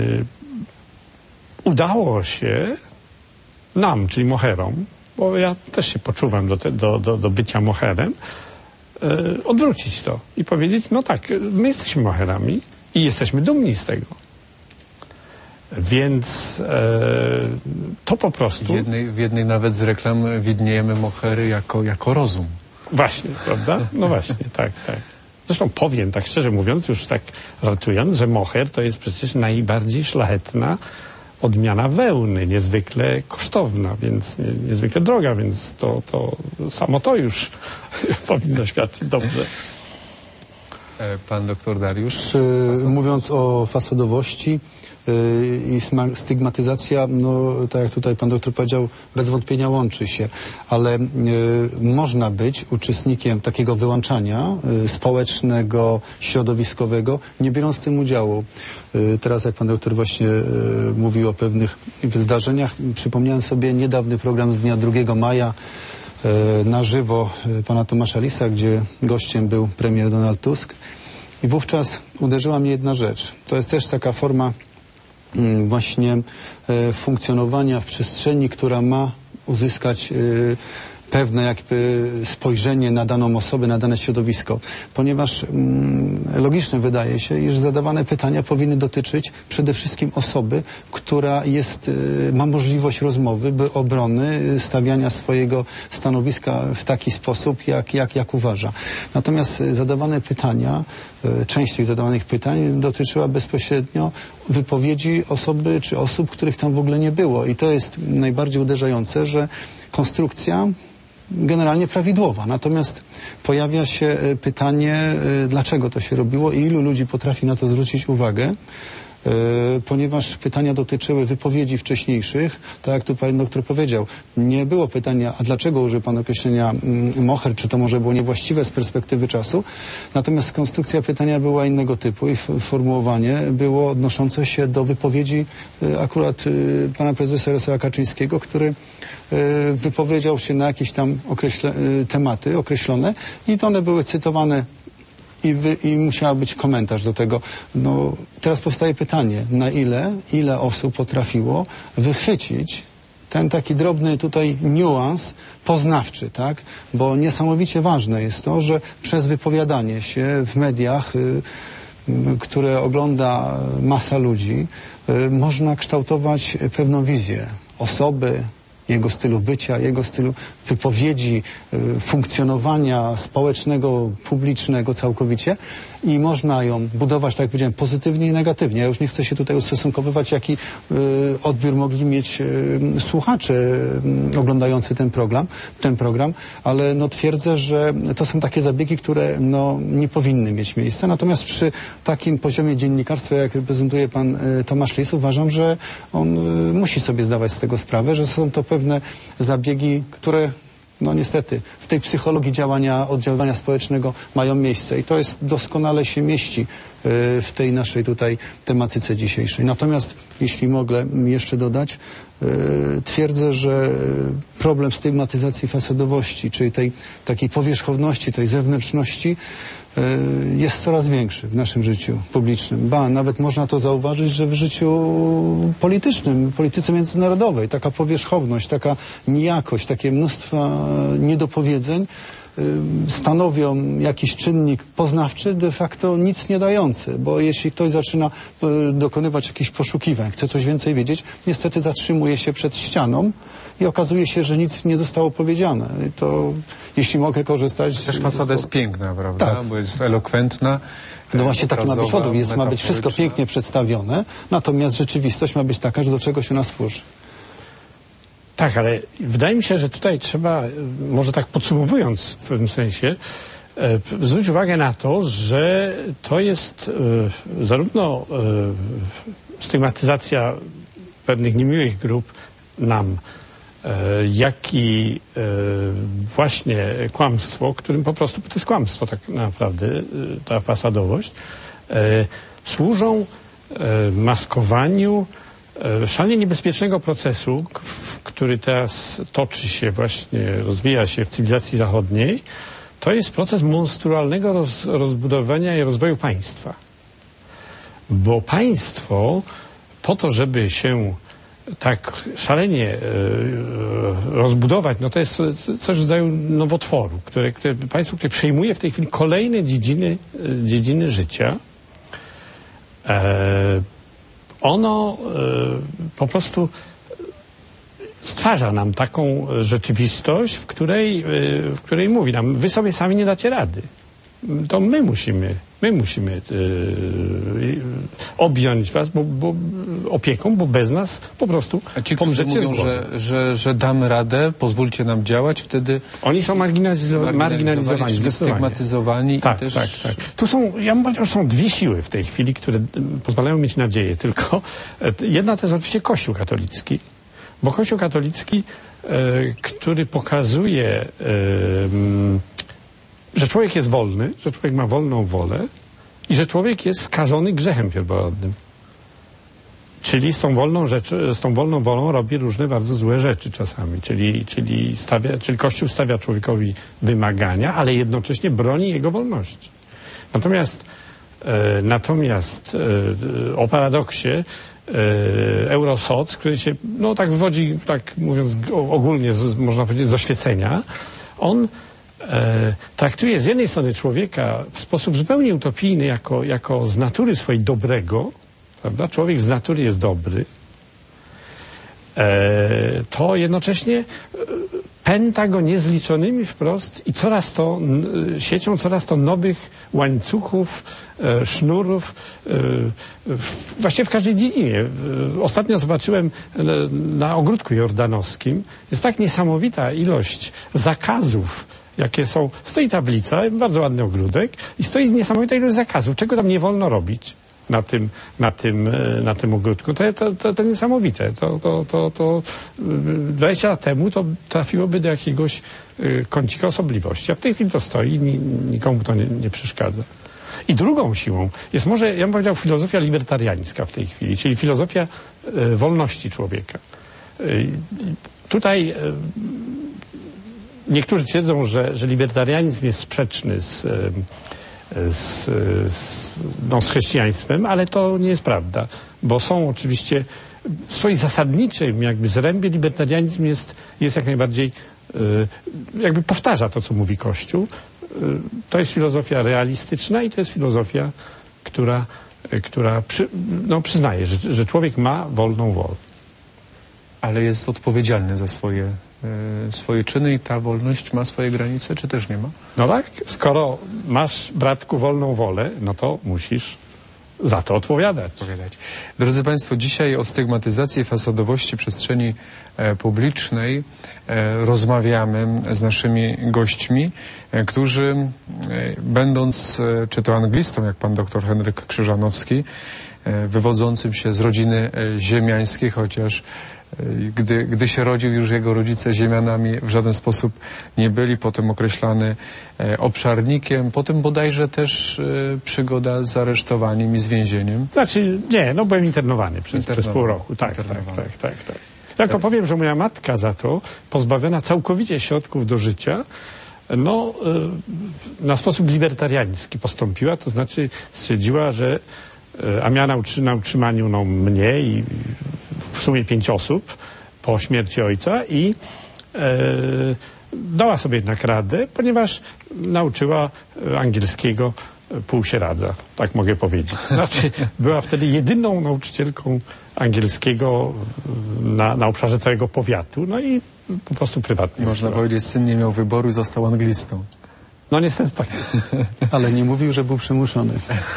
udało się nam, czyli moherom, bo ja też się poczuwam do, te, do, do, do bycia moherem, e, odwrócić to i powiedzieć, no tak, my jesteśmy moherami i jesteśmy dumni z tego. Więc e, to po prostu... W jednej, w jednej nawet z reklam widniejemy mohery jako, jako rozum. Właśnie, prawda? No właśnie, tak, tak. Zresztą powiem, tak szczerze mówiąc, już tak ratując, że moher to jest przecież najbardziej szlachetna odmiana wełny, niezwykle kosztowna, więc nie, niezwykle droga, więc to, to samo to już powinno świadczyć dobrze. Pan doktor Dariusz? Mówiąc o fasadowości i stygmatyzacja, no tak jak tutaj pan doktor powiedział, bez wątpienia łączy się, ale y, można być uczestnikiem takiego wyłączania y, społecznego, środowiskowego, nie biorąc w tym udziału. Y, teraz jak pan doktor właśnie y, mówił o pewnych zdarzeniach, przypomniałem sobie niedawny program z dnia drugiego maja y, na żywo y, pana Tomasza Lisa, gdzie gościem był premier Donald Tusk i wówczas uderzyła mnie jedna rzecz. To jest też taka forma właśnie e, funkcjonowania w przestrzeni, która ma uzyskać e, pewne jakby spojrzenie na daną osobę, na dane środowisko. Ponieważ mm, logiczne wydaje się, iż zadawane pytania powinny dotyczyć przede wszystkim osoby, która jest, y, ma możliwość rozmowy, by obrony, y, stawiania swojego stanowiska w taki sposób, jak, jak, jak uważa. Natomiast y, zadawane pytania, y, część tych zadawanych pytań dotyczyła bezpośrednio wypowiedzi osoby czy osób, których tam w ogóle nie było. I to jest najbardziej uderzające, że konstrukcja generalnie prawidłowa. Natomiast pojawia się pytanie, dlaczego to się robiło i ilu ludzi potrafi na to zwrócić uwagę, ponieważ pytania dotyczyły wypowiedzi wcześniejszych, tak jak tu pan doktor powiedział, nie było pytania, a dlaczego użył pan określenia moher, czy to może było niewłaściwe z perspektywy czasu, natomiast konstrukcja pytania była innego typu i formułowanie było odnoszące się do wypowiedzi akurat pana prezesa Jarosława Kaczyńskiego, który wypowiedział się na jakieś tam określe, tematy określone i to one były cytowane i, wy, i musiał być komentarz do tego. No, teraz powstaje pytanie, na ile, ile osób potrafiło wychwycić ten taki drobny tutaj niuans poznawczy, tak? Bo niesamowicie ważne jest to, że przez wypowiadanie się w mediach, y, y, które ogląda masa ludzi, y, można kształtować pewną wizję osoby, jego stylu bycia, jego stylu wypowiedzi, y, funkcjonowania społecznego, publicznego całkowicie i można ją budować, tak jak powiedziałem, pozytywnie i negatywnie. Ja już nie chcę się tutaj ustosunkowywać, jaki y, odbiór mogli mieć y, słuchacze y, oglądający ten program, ten program, ale no, twierdzę, że to są takie zabiegi, które no, nie powinny mieć miejsca. Natomiast przy takim poziomie dziennikarstwa, jak reprezentuje pan y, Tomasz Lis, uważam, że on y, musi sobie zdawać z tego sprawę, że są to pewne zabiegi, które no niestety w tej psychologii działania, oddziaływania społecznego mają miejsce i to jest doskonale się mieści y, w tej naszej tutaj tematyce dzisiejszej. Natomiast jeśli mogę jeszcze dodać, y, twierdzę, że problem stygmatyzacji fasadowości, czyli tej takiej powierzchowności, tej zewnętrzności jest coraz większy w naszym życiu publicznym. Ba, nawet można to zauważyć, że w życiu politycznym, polityce międzynarodowej, taka powierzchowność, taka nijakość, takie mnóstwo niedopowiedzeń stanowią jakiś czynnik poznawczy, de facto nic nie dający, bo jeśli ktoś zaczyna dokonywać jakichś poszukiwań, chce coś więcej wiedzieć, niestety zatrzymuje się przed ścianą i okazuje się, że nic nie zostało powiedziane. I to, jeśli mogę korzystać... Też fasada jest piękna, prawda? Tak. Bo jest elokwentna. No właśnie taki ma być podróż, jest, ma być wszystko pięknie przedstawione, natomiast rzeczywistość ma być taka, że do czego się nas służy. Tak, ale wydaje mi się, że tutaj trzeba, może tak podsumowując w pewnym sensie, e, zwrócić uwagę na to, że to jest e, zarówno e, stygmatyzacja pewnych niemiłych grup nam, e, jak i e, właśnie kłamstwo, którym po prostu, to jest kłamstwo tak naprawdę, e, ta fasadowość, e, służą e, maskowaniu e, szalenie niebezpiecznego procesu, który teraz toczy się właśnie, rozwija się w cywilizacji zachodniej, to jest proces monstrualnego roz, rozbudowania i rozwoju państwa. Bo państwo po to, żeby się tak szalenie e, rozbudować, no to jest coś w rodzaju nowotworu, które, które państwo, które przejmuje w tej chwili kolejne dziedziny, dziedziny życia. E, ono e, po prostu stwarza nam taką rzeczywistość, w której, w której mówi nam, wy sobie sami nie dacie rady. To my musimy, my musimy yy, objąć was bo, bo, opieką, bo bez nas po prostu A ci, którzy mówią, że, że, że damy radę, pozwólcie nam działać, wtedy... Oni są marginalizo- marginalizowani, stygmatyzowani. Tak, i też... tak, tak. Tu są, ja mówię, że są dwie siły w tej chwili, które pozwalają mieć nadzieję, tylko jedna to jest oczywiście Kościół katolicki, bo Kościół katolicki, e, który pokazuje, e, m, że człowiek jest wolny, że człowiek ma wolną wolę i że człowiek jest skażony grzechem pierworodnym. Czyli z tą wolną rzeczy, z tą wolną wolą robi różne bardzo złe rzeczy czasami. Czyli, czyli, stawia, czyli Kościół stawia człowiekowi wymagania, ale jednocześnie broni jego wolności. Natomiast, e, natomiast e, o paradoksie Eurosoc, który się, no tak wywodzi, tak mówiąc ogólnie, z, można powiedzieć, z oświecenia, on e, traktuje z jednej strony człowieka w sposób zupełnie utopijny, jako, jako z natury swojej dobrego, prawda? Człowiek z natury jest dobry, e, to jednocześnie pęta go niezliczonymi wprost i coraz to, siecią coraz to nowych łańcuchów, e, sznurów, e, w, właściwie w każdej dziedzinie. E, ostatnio zobaczyłem e, na ogródku jordanowskim, jest tak niesamowita ilość zakazów, jakie są. Stoi tablica, bardzo ładny ogródek i stoi niesamowita ilość zakazów, czego tam nie wolno robić na tym, na tym, na tym ogródku. To, to, to, to niesamowite. To, to, to, to dwadzieścia lat temu to trafiłoby do jakiegoś kącika osobliwości, a w tej chwili to stoi i nikomu to nie, nie przeszkadza. I drugą siłą jest może, ja bym powiedział, filozofia libertariańska w tej chwili, czyli filozofia e, wolności człowieka. E, tutaj e, niektórzy twierdzą, że, że libertarianizm jest sprzeczny z e, Z, z, no, z chrześcijaństwem, ale to nie jest prawda, bo są oczywiście w swojej zasadniczym jakby zrębie libertarianizm jest, jest jak najbardziej y, jakby powtarza to, co mówi Kościół. Y, to jest filozofia realistyczna i to jest filozofia, która, y, która przy, no, przyznaje, że, że człowiek ma wolną wolę. Ale jest odpowiedzialny za swoje, e, swoje czyny i ta wolność ma swoje granice, czy też nie ma? No tak, skoro masz, bratku, wolną wolę, no to musisz za to odpowiadać. odpowiadać. Drodzy Państwo, dzisiaj o stygmatyzacji fasadowości przestrzeni e, publicznej e, rozmawiamy z naszymi gośćmi, e, którzy e, będąc e, czy to anglistą, jak pan doktor Henryk Krzyżanowski, e, wywodzącym się z rodziny e, ziemiańskiej, chociaż Gdy, gdy się rodził, już jego rodzice ziemianami w żaden sposób nie byli, potem określany e, obszarnikiem, potem bodajże też e, przygoda z aresztowaniem i z więzieniem. Znaczy, nie, no byłem internowany przez, Internowany. przez pół roku. Tak, tak, tak, tak, tak. Jako powiem, że moja matka za to, pozbawiona całkowicie środków do życia, no, y, na sposób libertariański postąpiła, to znaczy stwierdziła, że a miała na, utrzy, na utrzymaniu no, mnie i w sumie pięć osób po śmierci ojca i e, dała sobie jednak radę, ponieważ nauczyła angielskiego pół się radza, tak mogę powiedzieć. Znaczy, była wtedy jedyną nauczycielką angielskiego na, na obszarze całego powiatu, no i po prostu prywatnie. Można uczyła. Powiedzieć, syn nie miał wyboru i został anglistą. No niestety tak jest. Ale nie mówił, że był przymuszony.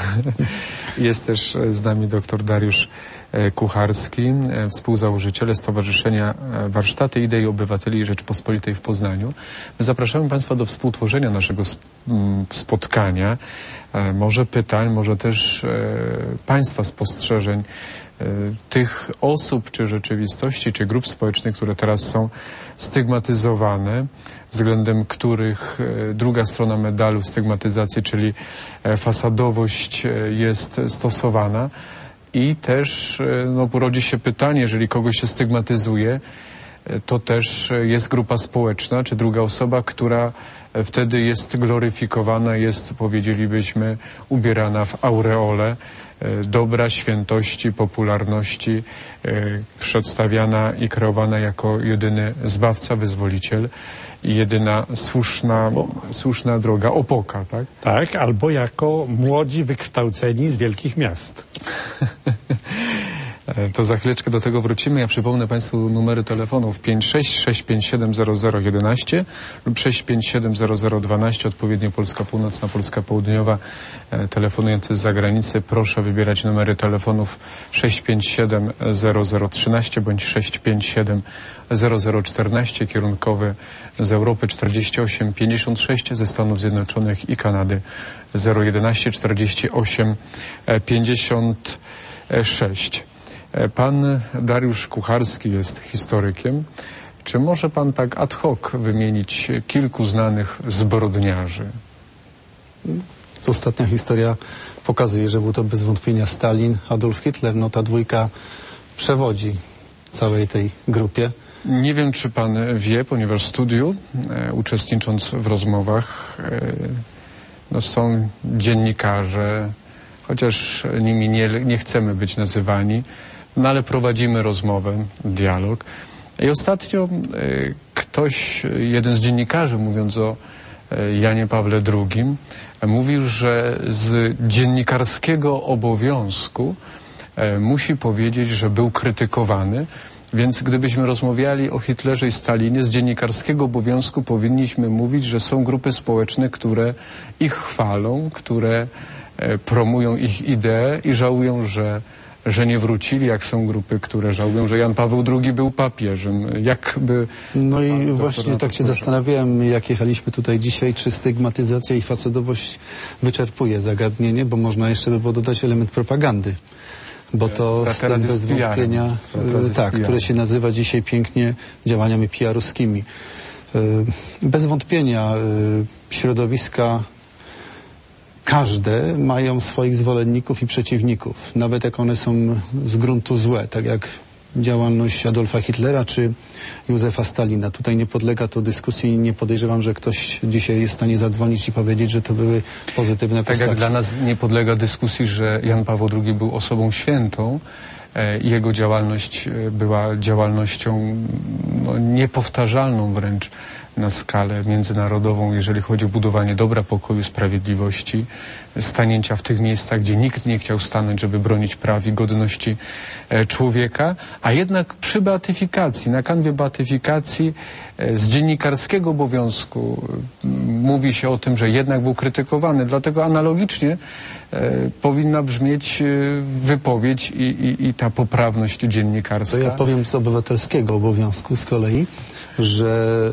Jest też z nami dr Dariusz Kucharski, współzałożyciel Stowarzyszenia Warsztaty Idei Obywateli Rzeczypospolitej w Poznaniu. My zapraszamy Państwa do współtworzenia naszego spotkania. Może pytań, może też Państwa spostrzeżeń tych osób, czy rzeczywistości, czy grup społecznych, które teraz są stygmatyzowane, względem których druga strona medalu stygmatyzacji, czyli fasadowość jest stosowana. I też no, rodzi się pytanie, jeżeli kogoś się stygmatyzuje, to też jest grupa społeczna, czy druga osoba, która wtedy jest gloryfikowana, jest, powiedzielibyśmy, ubierana w aureole dobra, świętości, popularności, przedstawiana i kreowana jako jedyny zbawca, wyzwoliciel i jedyna słuszna, słuszna droga, opoka, tak? Tak, albo jako młodzi wykształceni z wielkich miast. To za chwileczkę do tego wrócimy. Ja przypomnę Państwu numery telefonów pięć sześć sześć pięć siedem zero zero jedenaście lub sześć pięć siedem zero zero dwanaście, odpowiednio Polska Północna, Polska Południowa. Telefonujący z zagranicy, proszę wybierać numery telefonów sześć pięć siedem zero zero trzynaście bądź sześć pięć siedem zero zero czternaście, kierunkowy z Europy czterdzieści osiem pięćdziesiąt sześć, ze Stanów Zjednoczonych i Kanady zero jedenaście czterdzieści osiem pięćdziesiąt sześć. Pan Dariusz Kucharski jest historykiem. Czy może pan tak ad hoc wymienić kilku znanych zbrodniarzy? Ostatnia historia pokazuje, że był to bez wątpienia Stalin, Adolf Hitler. No ta dwójka przewodzi całej tej grupie. Nie wiem, czy pan wie, ponieważ w studiu, e, uczestnicząc w rozmowach, e, no są dziennikarze, chociaż nimi nie, nie chcemy być nazywani, no ale prowadzimy rozmowę, dialog. I ostatnio e, ktoś, jeden z dziennikarzy, mówiąc o e, Janie Pawle drugim, e, mówił, że z dziennikarskiego obowiązku e, musi powiedzieć, że był krytykowany. Więc gdybyśmy rozmawiali o Hitlerze i Stalinie, z dziennikarskiego obowiązku powinniśmy mówić, że są grupy społeczne, które ich chwalą, które e, promują ich idee i żałują, że, że nie wrócili, jak są grupy, które żałują, że Jan Paweł drugi był papieżem. Jakby... No i właśnie tak się zastanawiałem, jak jechaliśmy tutaj dzisiaj, czy stygmatyzacja i fasadowość wyczerpuje zagadnienie, bo można jeszcze by było dodać element propagandy. Bo to z tym bez wątpienia, tak, które się nazywa dzisiaj pięknie działaniami P R-owskimi. Bez wątpienia środowiska każde mają swoich zwolenników i przeciwników, nawet jak one są z gruntu złe, tak jak działalność Adolfa Hitlera czy Józefa Stalina. Tutaj nie podlega to dyskusji i nie podejrzewam, że ktoś dzisiaj jest w stanie zadzwonić i powiedzieć, że to były pozytywne postacie. Tak jak dla nas nie podlega dyskusji, że Jan Paweł drugi był osobą świętą i jego działalność była działalnością no, niepowtarzalną wręcz na skalę międzynarodową, jeżeli chodzi o budowanie dobra, pokoju, sprawiedliwości, stanięcia w tych miejscach, gdzie nikt nie chciał stanąć, żeby bronić praw i godności człowieka, a jednak przy beatyfikacji, na kanwie beatyfikacji z dziennikarskiego obowiązku mówi się o tym, że jednak był krytykowany, dlatego analogicznie powinna brzmieć wypowiedź i, i, i ta poprawność dziennikarska. To ja powiem z obywatelskiego obowiązku z kolei, że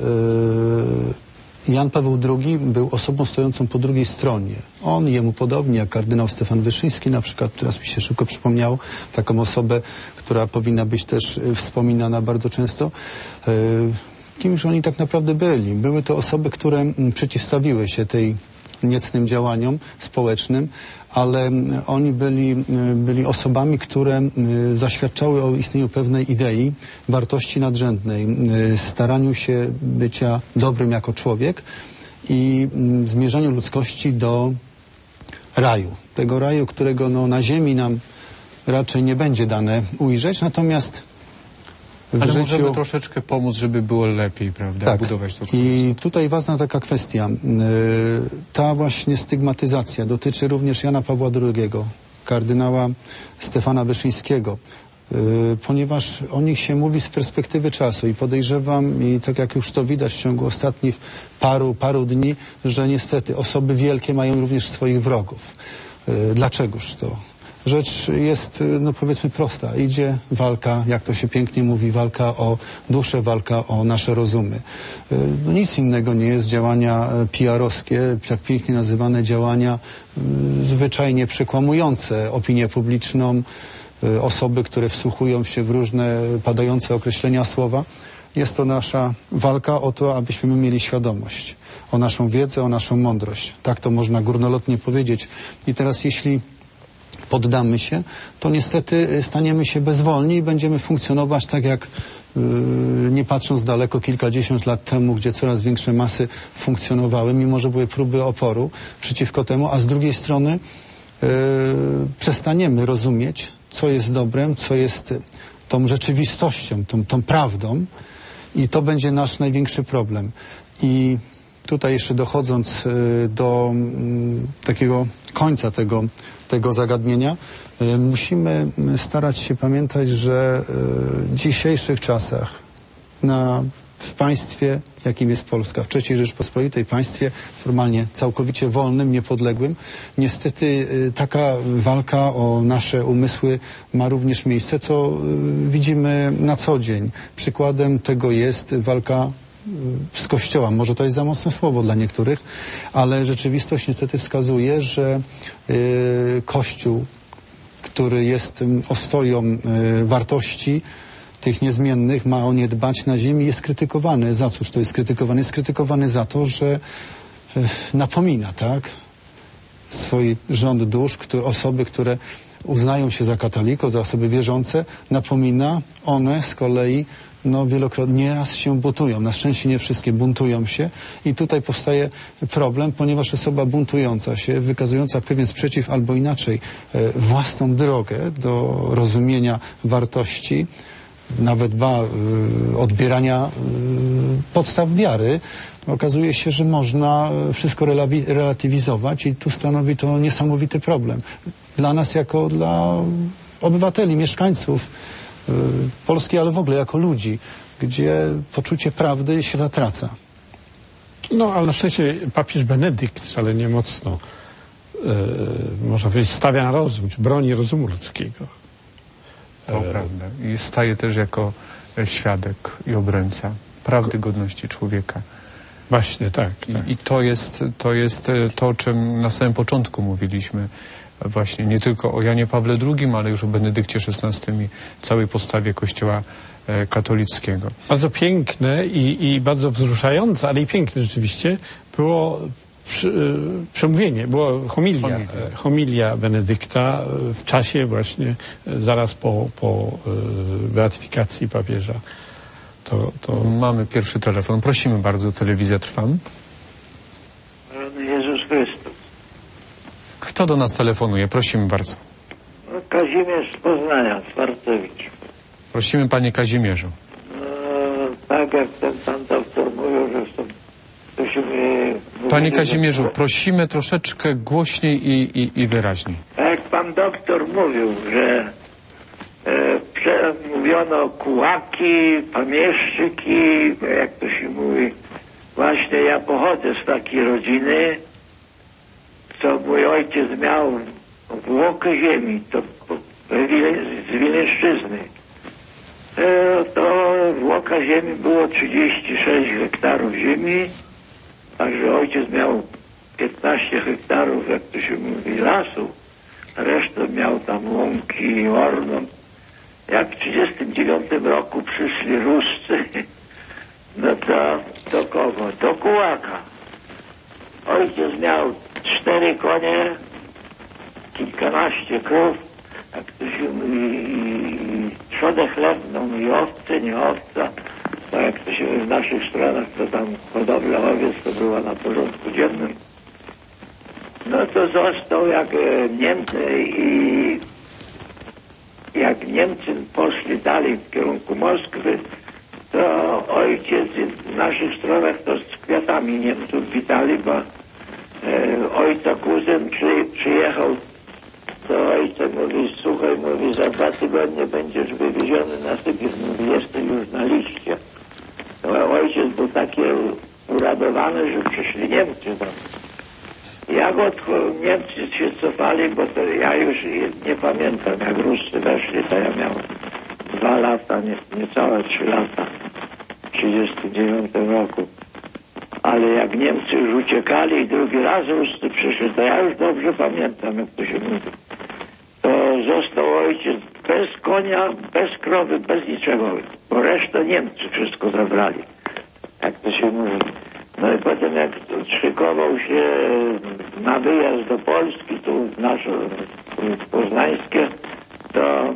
yy, Jan Paweł drugi był osobą stojącą po drugiej stronie. On, jemu podobnie jak kardynał Stefan Wyszyński na przykład, teraz mi się szybko przypomniał, taką osobę, która powinna być też wspominana bardzo często. Yy, kimż oni tak naprawdę byli? Były to osoby, które przeciwstawiły się tej niecnym działaniom społecznym, ale oni byli, byli osobami, które zaświadczały o istnieniu pewnej idei, wartości nadrzędnej, staraniu się bycia dobrym jako człowiek i zmierzaniu ludzkości do raju. Tego raju, którego no, na ziemi nam raczej nie będzie dane ujrzeć, natomiast w Ale życiu... możemy troszeczkę pomóc, żeby było lepiej, prawda? Tak. Budować to. I tutaj ważna taka kwestia. Ta właśnie stygmatyzacja dotyczy również Jana Pawła drugiego, kardynała Stefana Wyszyńskiego, ponieważ o nich się mówi z perspektywy czasu i podejrzewam, i tak jak już to widać w ciągu ostatnich paru, paru dni, że niestety osoby wielkie mają również swoich wrogów. Dlaczegoż to? Rzecz jest, no powiedzmy, prosta. Idzie walka, jak to się pięknie mówi, walka o duszę, walka o nasze rozumy. No nic innego nie jest działania P R-owskie, tak pięknie nazywane działania zwyczajnie przekłamujące opinię publiczną, osoby, które wsłuchują się w różne padające określenia słowa. Jest to nasza walka o to, abyśmy mieli świadomość, o naszą wiedzę, o naszą mądrość. Tak to można górnolotnie powiedzieć. I teraz jeśli poddamy się, to niestety staniemy się bezwolni i będziemy funkcjonować tak jak yy, nie patrząc daleko kilkadziesiąt lat temu, gdzie coraz większe masy funkcjonowały, mimo że były próby oporu przeciwko temu, a z drugiej strony yy, przestaniemy rozumieć, co jest dobrem, co jest tą rzeczywistością, tą, tą prawdą i to będzie nasz największy problem. I tutaj jeszcze dochodząc yy, do yy, takiego końca tego tego zagadnienia, y, musimy starać się pamiętać, że y, w dzisiejszych czasach na, w państwie, jakim jest Polska, w trzeciej Rzeczpospolitej, państwie formalnie całkowicie wolnym, niepodległym, niestety y, taka walka o nasze umysły ma również miejsce, co y, widzimy na co dzień. Przykładem tego jest walka z Kościoła. Może to jest za mocne słowo dla niektórych, ale rzeczywistość niestety wskazuje, że y, Kościół, który jest ostoją y, wartości tych niezmiennych, ma o nie dbać na ziemi, jest krytykowany. Za cóż to jest krytykowany? Jest krytykowany za to, że y, napomina, tak? Swój rząd dusz, który, osoby, które uznają się za katoliko, za osoby wierzące, napomina. One z kolei no wielokrotnie nieraz się buntują. Na szczęście nie wszystkie buntują się i tutaj powstaje problem, ponieważ osoba buntująca się, wykazująca pewien sprzeciw albo inaczej e, własną drogę do rozumienia wartości, nawet ba, e, odbierania e, podstaw wiary, okazuje się, że można wszystko relatywizować i tu stanowi to niesamowity problem. Dla nas jako dla obywateli, mieszkańców Polski, ale w ogóle jako ludzi, gdzie poczucie prawdy się zatraca. No, ale na szczęście papież Benedykt szalenie mocno, e, można powiedzieć, stawia na rozum, czy broni rozumu ludzkiego. To e... prawda. I staje też jako świadek i obrońca prawdy, godności człowieka. Właśnie, tak. I, tak. i to jest, to jest to, o czym na samym początku mówiliśmy. Właśnie nie tylko o Janie Pawle drugim, ale już o Benedykcie szesnastym i całej postawie Kościoła e, katolickiego. Bardzo piękne i, i bardzo wzruszające, ale i piękne rzeczywiście było przy, y, przemówienie, było homilia, homilia. homilia Benedykta w czasie właśnie zaraz po, po y, beatyfikacji papieża. To, to... Mamy pierwszy telefon. Prosimy bardzo, telewizja Trwam. Jezus Chrystus. Kto do nas telefonuje? Prosimy bardzo. No, Kazimierz z Poznania, Swarcewicz. Prosimy, panie Kazimierzu. No, tak jak ten pan doktor mówił, że są Panie Kazimierzu, prosimy troszeczkę głośniej i, i, i wyraźniej. Jak pan doktor mówił, że e, przemówiono kułaki, pamieszczyki, jak to się mówi, właśnie ja pochodzę z takiej rodziny, co mój ojciec miał włokę ziemi, to z Wileńszczyzny. E, to włoka ziemi było trzydzieści sześć hektarów ziemi, także ojciec miał piętnaście hektarów, jak to się mówi, lasu, a resztę miał tam łąki, orną. Jak w trzydziestym dziewiątym roku przyszli Ruscy, no to do kogo? Do kułaka. Ojciec miał cztery konie, kilkanaście krów, jak to się mówi, trzodę chlebną i owce, nie owca. Bo jak to się mówi w naszych stronach, to tam hodowla owiec to była na porządku dziennym. No to został jak Niemcy i jak Niemcy poszli dalej w kierunku Moskwy, to ojciec w naszych stronach to z kwiatami Niemców witali, bo e, ojca kuzyn przy, przyjechał, to ojciec mówi, słuchaj, mówi, za dwa tygodnie będziesz wywieziony na Sybir, mówi, jestem już na liście. To ojciec był taki uradowany, że przyszli Niemcy tam. Jak od Niemcy się cofali, bo to ja już nie pamiętam, jak Ruscy weszli, to ja miałem dwa lata, nie, niecałe trzy lata w trzydziestym dziewiątym roku. Ale jak Niemcy już uciekali i drugi raz Ruscy przyszli, to ja już dobrze pamiętam, jak to się mówi. To został ojciec bez konia, bez krowy, bez niczego, bo resztę Niemcy wszystko zabrali, jak to się mówi. No i potem jak szykował się na wyjazd do Polski, tu nasze poznańskie, to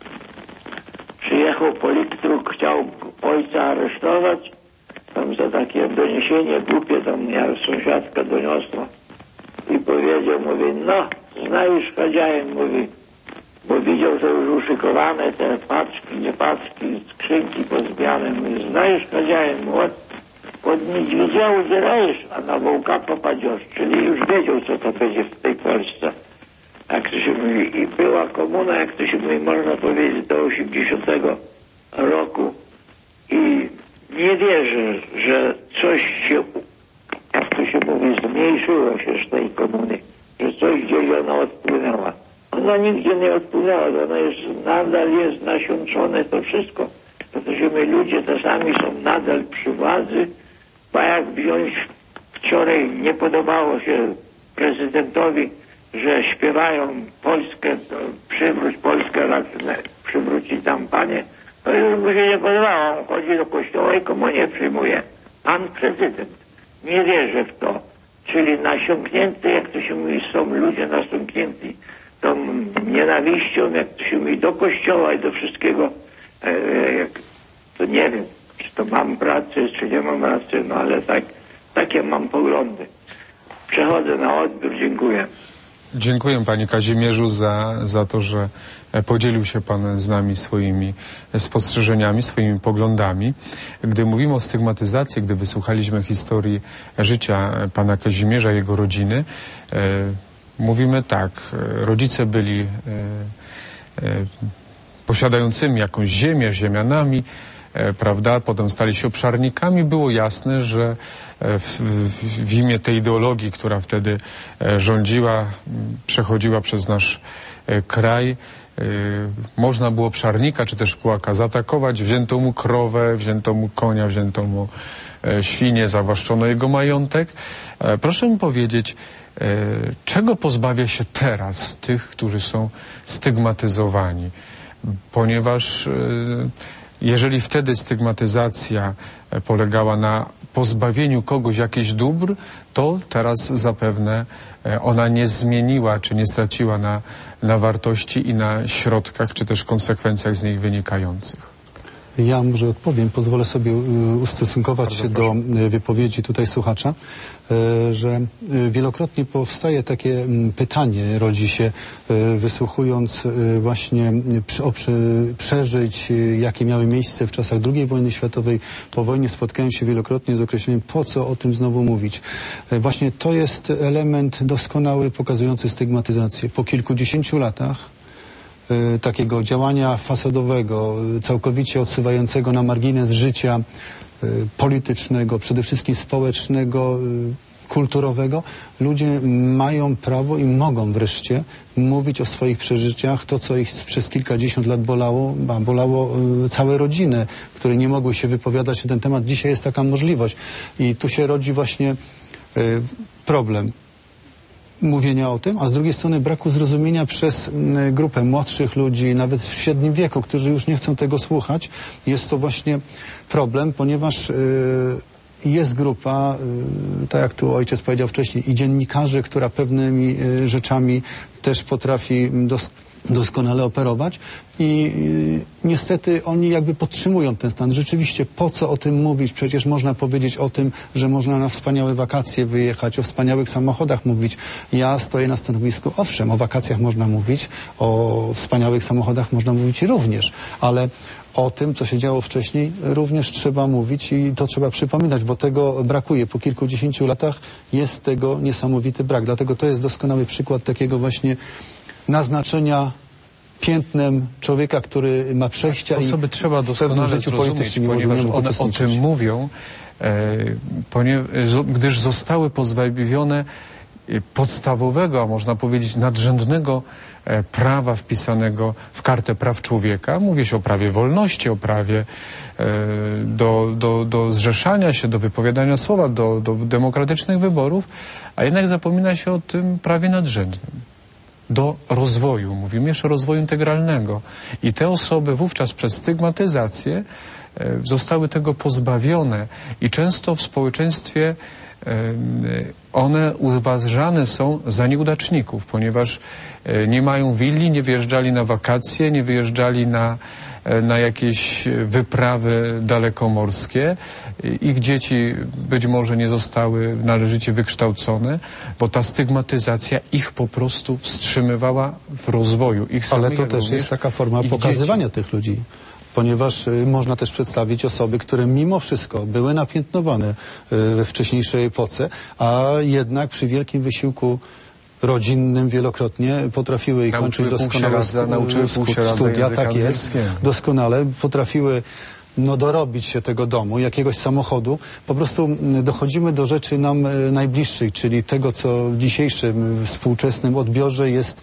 przyjechał politruk, chciał ojca aresztować, tam za takie doniesienie głupie, tam ja sąsiadka doniosła i powiedział, mówi, no, znajesz Kadziajem, mówi, bo widział, że już uszykowane te paczki, nie paczki, skrzynki pozbijane, mówi, znajesz Kadziajem, od Pod niedźwiedzia udzielajesz, a na wołka popadziesz, czyli już wiedział, co to będzie w tej Polsce. Jak to się mówi, i była komuna, jak to się mówi, można powiedzieć, do osiemdziesiątego roku i nie wierzę, że coś się, jak to się mówi, zmniejszyło się z tej komuny, że coś gdzieś ona odpłynęła. Ona nigdzie nie odpłynęła, ona jest, nadal jest nasiączone to wszystko. To, to się mówi, ludzie czasami są nadal przy władzy, bo jak wziąć wczoraj nie podobało się prezydentowi, że śpiewają Polskę, to przywróć Polskę, raz przywrócić tam Panie, to już mu się nie podobało. On chodzi do kościoła i komunię przyjmuje. Pan prezydent. Nie wierzę w to. Czyli nasiąknięty, jak to się mówi, są ludzie nasiąknięci tą nienawiścią, jak to się mówi, do kościoła i do wszystkiego. E, jak, to nie wiem, czy to mam rację, czy nie mam racji, no ale tak, takie mam poglądy. Przechodzę na odbiór, dziękuję. Dziękuję Panie Kazimierzu za, za to, że podzielił się Pan z nami swoimi spostrzeżeniami, swoimi poglądami. Gdy mówimy o stygmatyzacji, gdy wysłuchaliśmy historii życia Pana Kazimierza i jego rodziny, e, mówimy tak, rodzice byli e, e, posiadającymi jakąś ziemię, ziemianami, e, prawda, potem stali się obszarnikami. Było jasne, że w, w, w imię tej ideologii, która wtedy e, rządziła, przechodziła przez nasz e, kraj, e, można było obszarnika czy też kułaka zaatakować, wzięto mu krowę, wzięto mu konia, wzięto mu e, świnię, zawłaszczono jego majątek. E, proszę mi powiedzieć, e, czego pozbawia się teraz tych, którzy są stygmatyzowani? Ponieważ e, jeżeli wtedy stygmatyzacja polegała na pozbawieniu kogoś jakichś dóbr, to teraz zapewne ona nie zmieniła, czy nie straciła na, na wartości i na środkach, czy też konsekwencjach z nich wynikających. Ja może odpowiem, pozwolę sobie ustosunkować Bardzo się proszę. do wypowiedzi tutaj słuchacza, że wielokrotnie powstaje takie pytanie, rodzi się wysłuchując właśnie o przeżyć, jakie miały miejsce w czasach drugiej wojny światowej. Po wojnie spotkałem się wielokrotnie z określeniem, po co o tym znowu mówić. Właśnie to jest element doskonały pokazujący stygmatyzację. Po kilkudziesięciu latach takiego działania fasadowego, całkowicie odsuwającego na margines życia politycznego, przede wszystkim społecznego, kulturowego, ludzie mają prawo i mogą wreszcie mówić o swoich przeżyciach, to co ich przez kilkadziesiąt lat bolało, a bolało całe rodziny, które nie mogły się wypowiadać na ten temat. Dzisiaj jest taka możliwość i tu się rodzi właśnie problem mówienia o tym, a z drugiej strony braku zrozumienia przez grupę młodszych ludzi, nawet w średnim wieku, którzy już nie chcą tego słuchać. Jest to właśnie problem, ponieważ jest grupa, tak jak tu ojciec powiedział wcześniej, i dziennikarzy, która pewnymi rzeczami też potrafi dos doskonale operować i niestety oni jakby podtrzymują ten stan. Rzeczywiście, po co o tym mówić? Przecież można powiedzieć o tym, że można na wspaniałe wakacje wyjechać, o wspaniałych samochodach mówić. Ja stoję na stanowisku, owszem, o wakacjach można mówić, o wspaniałych samochodach można mówić również, ale o tym, co się działo wcześniej, również trzeba mówić i to trzeba przypominać, bo tego brakuje. Po kilkudziesięciu latach jest tego niesamowity brak. Dlatego to jest doskonały przykład takiego właśnie naznaczenia piętnem człowieka, który ma przejścia osoby i trzeba w pewnym doskonale życiu zrozumieć, politycznym ponieważ nie mogą one o uczestniczyć. tym mówią, e, ponie, gdyż zostały pozbawione podstawowego, a można powiedzieć nadrzędnego e, prawa wpisanego w Kartę Praw Człowieka. Mówi się o prawie wolności, o prawie e, do, do, do zrzeszania się, do wypowiadania słowa, do, do demokratycznych wyborów, a jednak zapomina się o tym prawie nadrzędnym. Do rozwoju, mówimy jeszcze o rozwoju integralnego. I te osoby wówczas przez stygmatyzację e, zostały tego pozbawione i często w społeczeństwie e, one uważane są za nieudaczników, ponieważ e, nie mają willi, nie wyjeżdżali na wakacje, nie wyjeżdżali na na jakieś wyprawy dalekomorskie. Ich dzieci być może nie zostały należycie wykształcone, bo ta stygmatyzacja ich po prostu wstrzymywała w rozwoju. Ich Ale to też jest taka forma pokazywania dzieci. tych ludzi. Ponieważ y, można też przedstawić osoby, które mimo wszystko były napiętnowane y, we wcześniejszej epoce, a jednak przy wielkim wysiłku rodzinnym wielokrotnie potrafiły i kończyć doskonałe studia, tak jest, doskonale, potrafiły no, dorobić się tego domu, jakiegoś samochodu. Po prostu dochodzimy do rzeczy nam najbliższych, czyli tego, co w dzisiejszym współczesnym odbiorze jest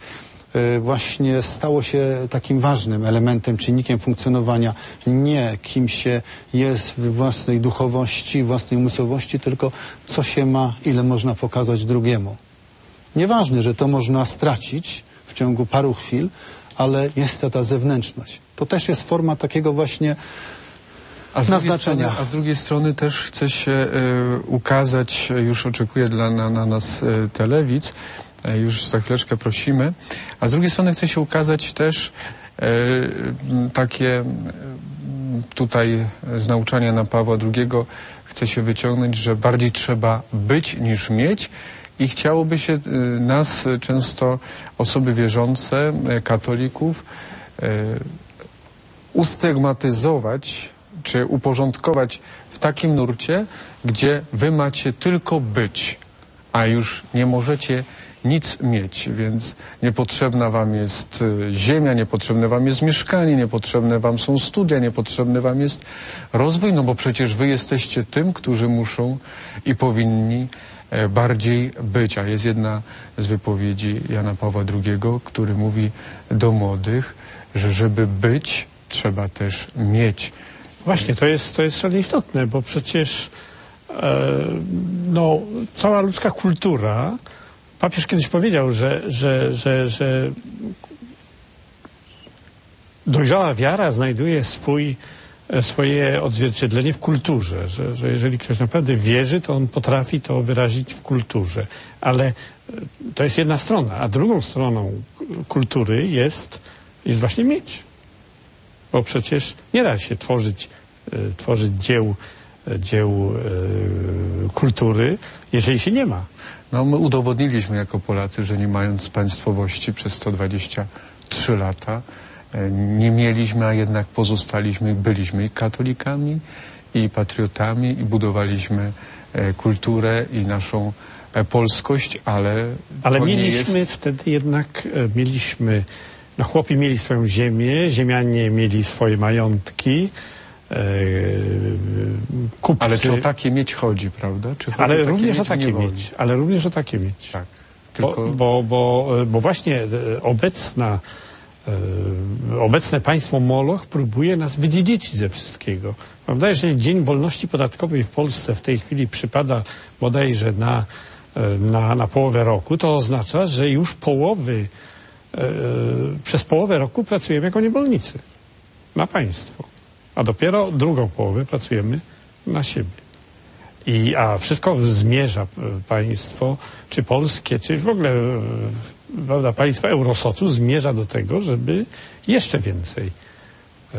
właśnie stało się takim ważnym elementem, czynnikiem funkcjonowania. Nie kim się jest w własnej duchowości, własnej umysłowości, tylko co się ma, ile można pokazać drugiemu. Nieważne, że to można stracić w ciągu paru chwil, ale jest to ta zewnętrzność. To też jest forma takiego właśnie a z naznaczenia. Strony, a z drugiej strony też chce się y, ukazać, już oczekuje dla na, na nas y, telewidz, y, już za chwileczkę prosimy, a z drugiej strony chce się ukazać też y, takie y, tutaj z nauczania Jana Pawła drugiego chce się wyciągnąć, że bardziej trzeba być niż mieć. I chciałoby się y, nas, y, często osoby wierzące, y, katolików, y, ustygmatyzować czy uporządkować w takim nurcie, gdzie wy macie tylko być, a już nie możecie nic mieć, więc niepotrzebna wam jest y, ziemia, niepotrzebne wam jest mieszkanie, niepotrzebne wam są studia, niepotrzebny wam jest rozwój, no bo przecież wy jesteście tym, którzy muszą i powinni bardziej być, a jest jedna z wypowiedzi Jana Pawła drugiego, który mówi do młodych, że żeby być, trzeba też mieć. Właśnie, to jest, to jest szalenie istotne, bo przecież e, no, cała ludzka kultura, papież kiedyś powiedział, że, że, że, że dojrzała wiara znajduje swój swoje odzwierciedlenie w kulturze, że, że jeżeli ktoś naprawdę wierzy, to on potrafi to wyrazić w kulturze. Ale to jest jedna strona, a drugą stroną kultury jest, jest właśnie mieć. Bo przecież nie da się tworzyć, y, tworzyć dzieł, y, dzieł y, kultury, jeżeli się nie ma. No my udowodniliśmy jako Polacy, że nie mając państwowości przez sto dwadzieścia trzy lata, nie mieliśmy, a jednak pozostaliśmy, byliśmy i katolikami, i patriotami, i budowaliśmy kulturę i naszą polskość, ale Ale to mieliśmy nie jest... wtedy jednak, mieliśmy, no chłopi mieli swoją ziemię, ziemianie mieli swoje majątki, e, kupcy. Ale czy o takie mieć chodzi, prawda? Czy chodzi ale o również o mieć takie niewoli? mieć. Ale również o takie mieć. Tak. Tylko... Bo, bo, bo, bo właśnie obecna, e, obecne państwo Moloch próbuje nas wydziedziczyć ze wszystkiego. Prawda? Jeżeli Dzień Wolności Podatkowej w Polsce w tej chwili przypada bodajże na, na, na połowę roku, to oznacza, że już połowy, e, przez połowę roku pracujemy jako niewolnicy na państwo. A dopiero drugą połowę pracujemy na siebie. I, a wszystko zmierza państwo, czy polskie, czy w ogóle prawda, państwo Eurosocu zmierza do tego, żeby jeszcze więcej e,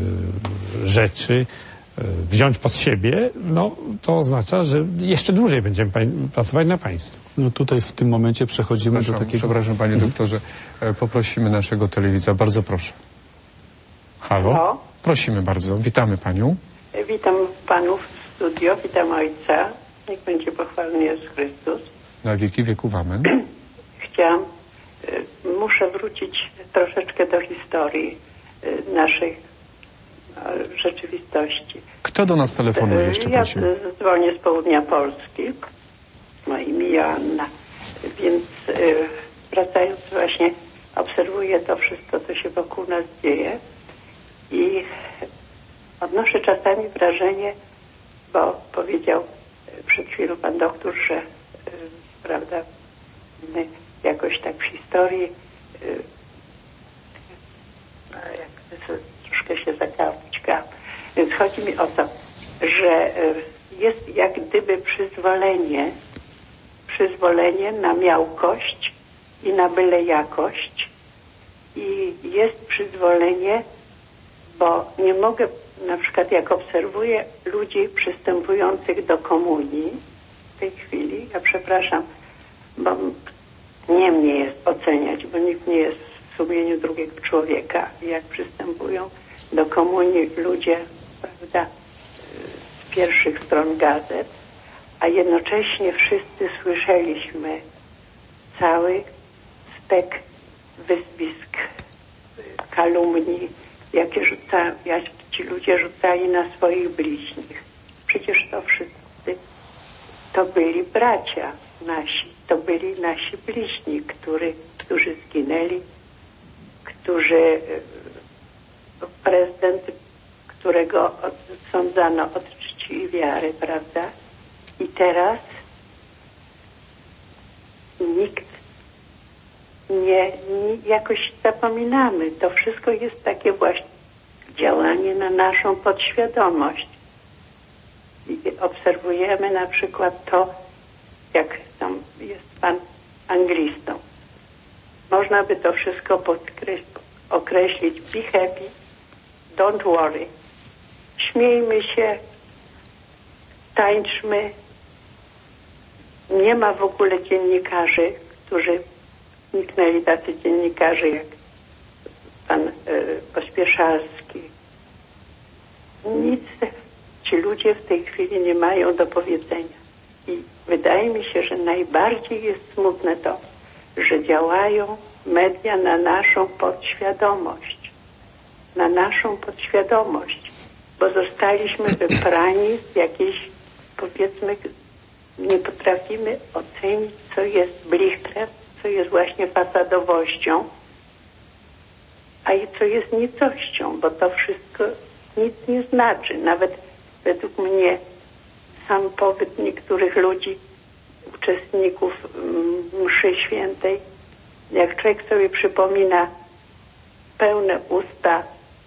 rzeczy e, wziąć pod siebie. No, to oznacza, że jeszcze dłużej będziemy pań, pracować na państwo. No tutaj w tym momencie przechodzimy Proszę, do takiego... Przepraszam, panie doktorze, e, poprosimy naszego telewidza. Bardzo proszę. Halo? Halo? Prosimy bardzo. Witamy panią. Witam panów w studio, witam ojca. Niech będzie pochwalony Jezus Chrystus. Na wieki wieków amen. Chciałam, y, muszę wrócić troszeczkę do historii y, naszej y, rzeczywistości. Kto do nas telefonuje jeszcze, ja prosimy? y, dzwonię z południa Polski. Na imię Joanna. Więc y, wracając właśnie, obserwuję to wszystko, co się wokół nas dzieje i odnoszę czasami wrażenie, bo powiedział przed chwilą pan doktor, że y, prawda, my jakoś tak w historii y, jak troszkę się zagapić. Więc chodzi mi o to, że y, jest jak gdyby przyzwolenie, przyzwolenie na miałkość i na byle jakość i jest przyzwolenie, bo nie mogę, na przykład jak obserwuję ludzi przystępujących do komunii w tej chwili, ja przepraszam, bo nie mnie jest oceniać, bo nikt nie jest w sumieniu drugiego człowieka. Jak przystępują do komunii ludzie, prawda, z pierwszych stron gazet, a jednocześnie wszyscy słyszeliśmy cały stek wyzwisk, kalumnii, jakie rzuca, jak ci ludzie rzucali na swoich bliźnich. Przecież to wszyscy to byli bracia nasi, to byli nasi bliźni, który, którzy zginęli, którzy prezydent, którego odsądzano od czci i wiary, prawda? I teraz nikt nie, nie, jakoś zapominamy. To wszystko jest takie właśnie działanie na naszą podświadomość. I obserwujemy na przykład to, jak tam jest pan anglistą. Można by to wszystko podkreślić, określić be happy, don't worry. Śmiejmy się, tańczmy. Nie ma w ogóle dziennikarzy, którzy zniknęli, tacy dziennikarze jak pan y, Pospieszalski. Nic ci ludzie w tej chwili nie mają do powiedzenia. I wydaje mi się, że najbardziej jest smutne to, że działają media na naszą podświadomość. Na naszą podświadomość. Bo zostaliśmy wybrani z jakiejś, powiedzmy, nie potrafimy ocenić, co jest blichrem, co jest właśnie fasadowością, a i co jest nicością, bo to wszystko nic nie znaczy. Nawet według mnie sam pobyt niektórych ludzi, uczestników mszy świętej, jak człowiek sobie przypomina pełne usta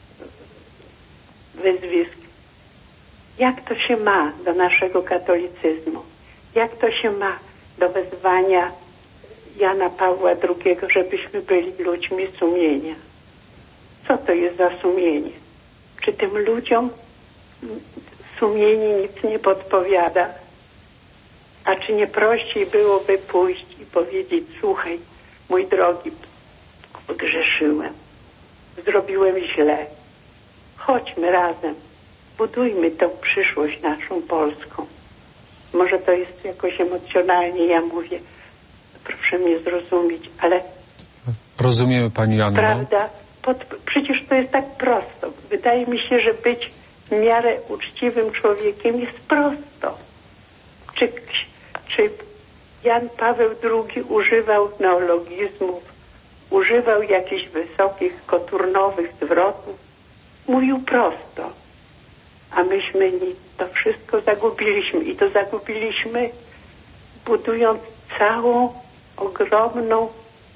wyzwisk, jak to się ma do naszego katolicyzmu, jak to się ma do wezwania Jana Pawła drugiego, żebyśmy byli ludźmi sumienia. Co to jest za sumienie? Czy tym ludziom sumienie nic nie podpowiada? A czy nie prościej byłoby pójść i powiedzieć: słuchaj, mój drogi, grzeszyłem, zrobiłem źle. Chodźmy razem, budujmy tą przyszłość naszą polską. Może to jest jakoś emocjonalnie, ja mówię, proszę mnie zrozumieć, ale... Rozumiemy Pani Anno. Prawda? Pod, przecież to jest tak prosto. Wydaje mi się, że być w miarę uczciwym człowiekiem jest prosto. Czy, czy Jan Paweł drugi używał neologizmów, używał jakichś wysokich, koturnowych zwrotów? Mówił prosto. A myśmy to wszystko zagubiliśmy. I to zagubiliśmy, budując całą, ogromną,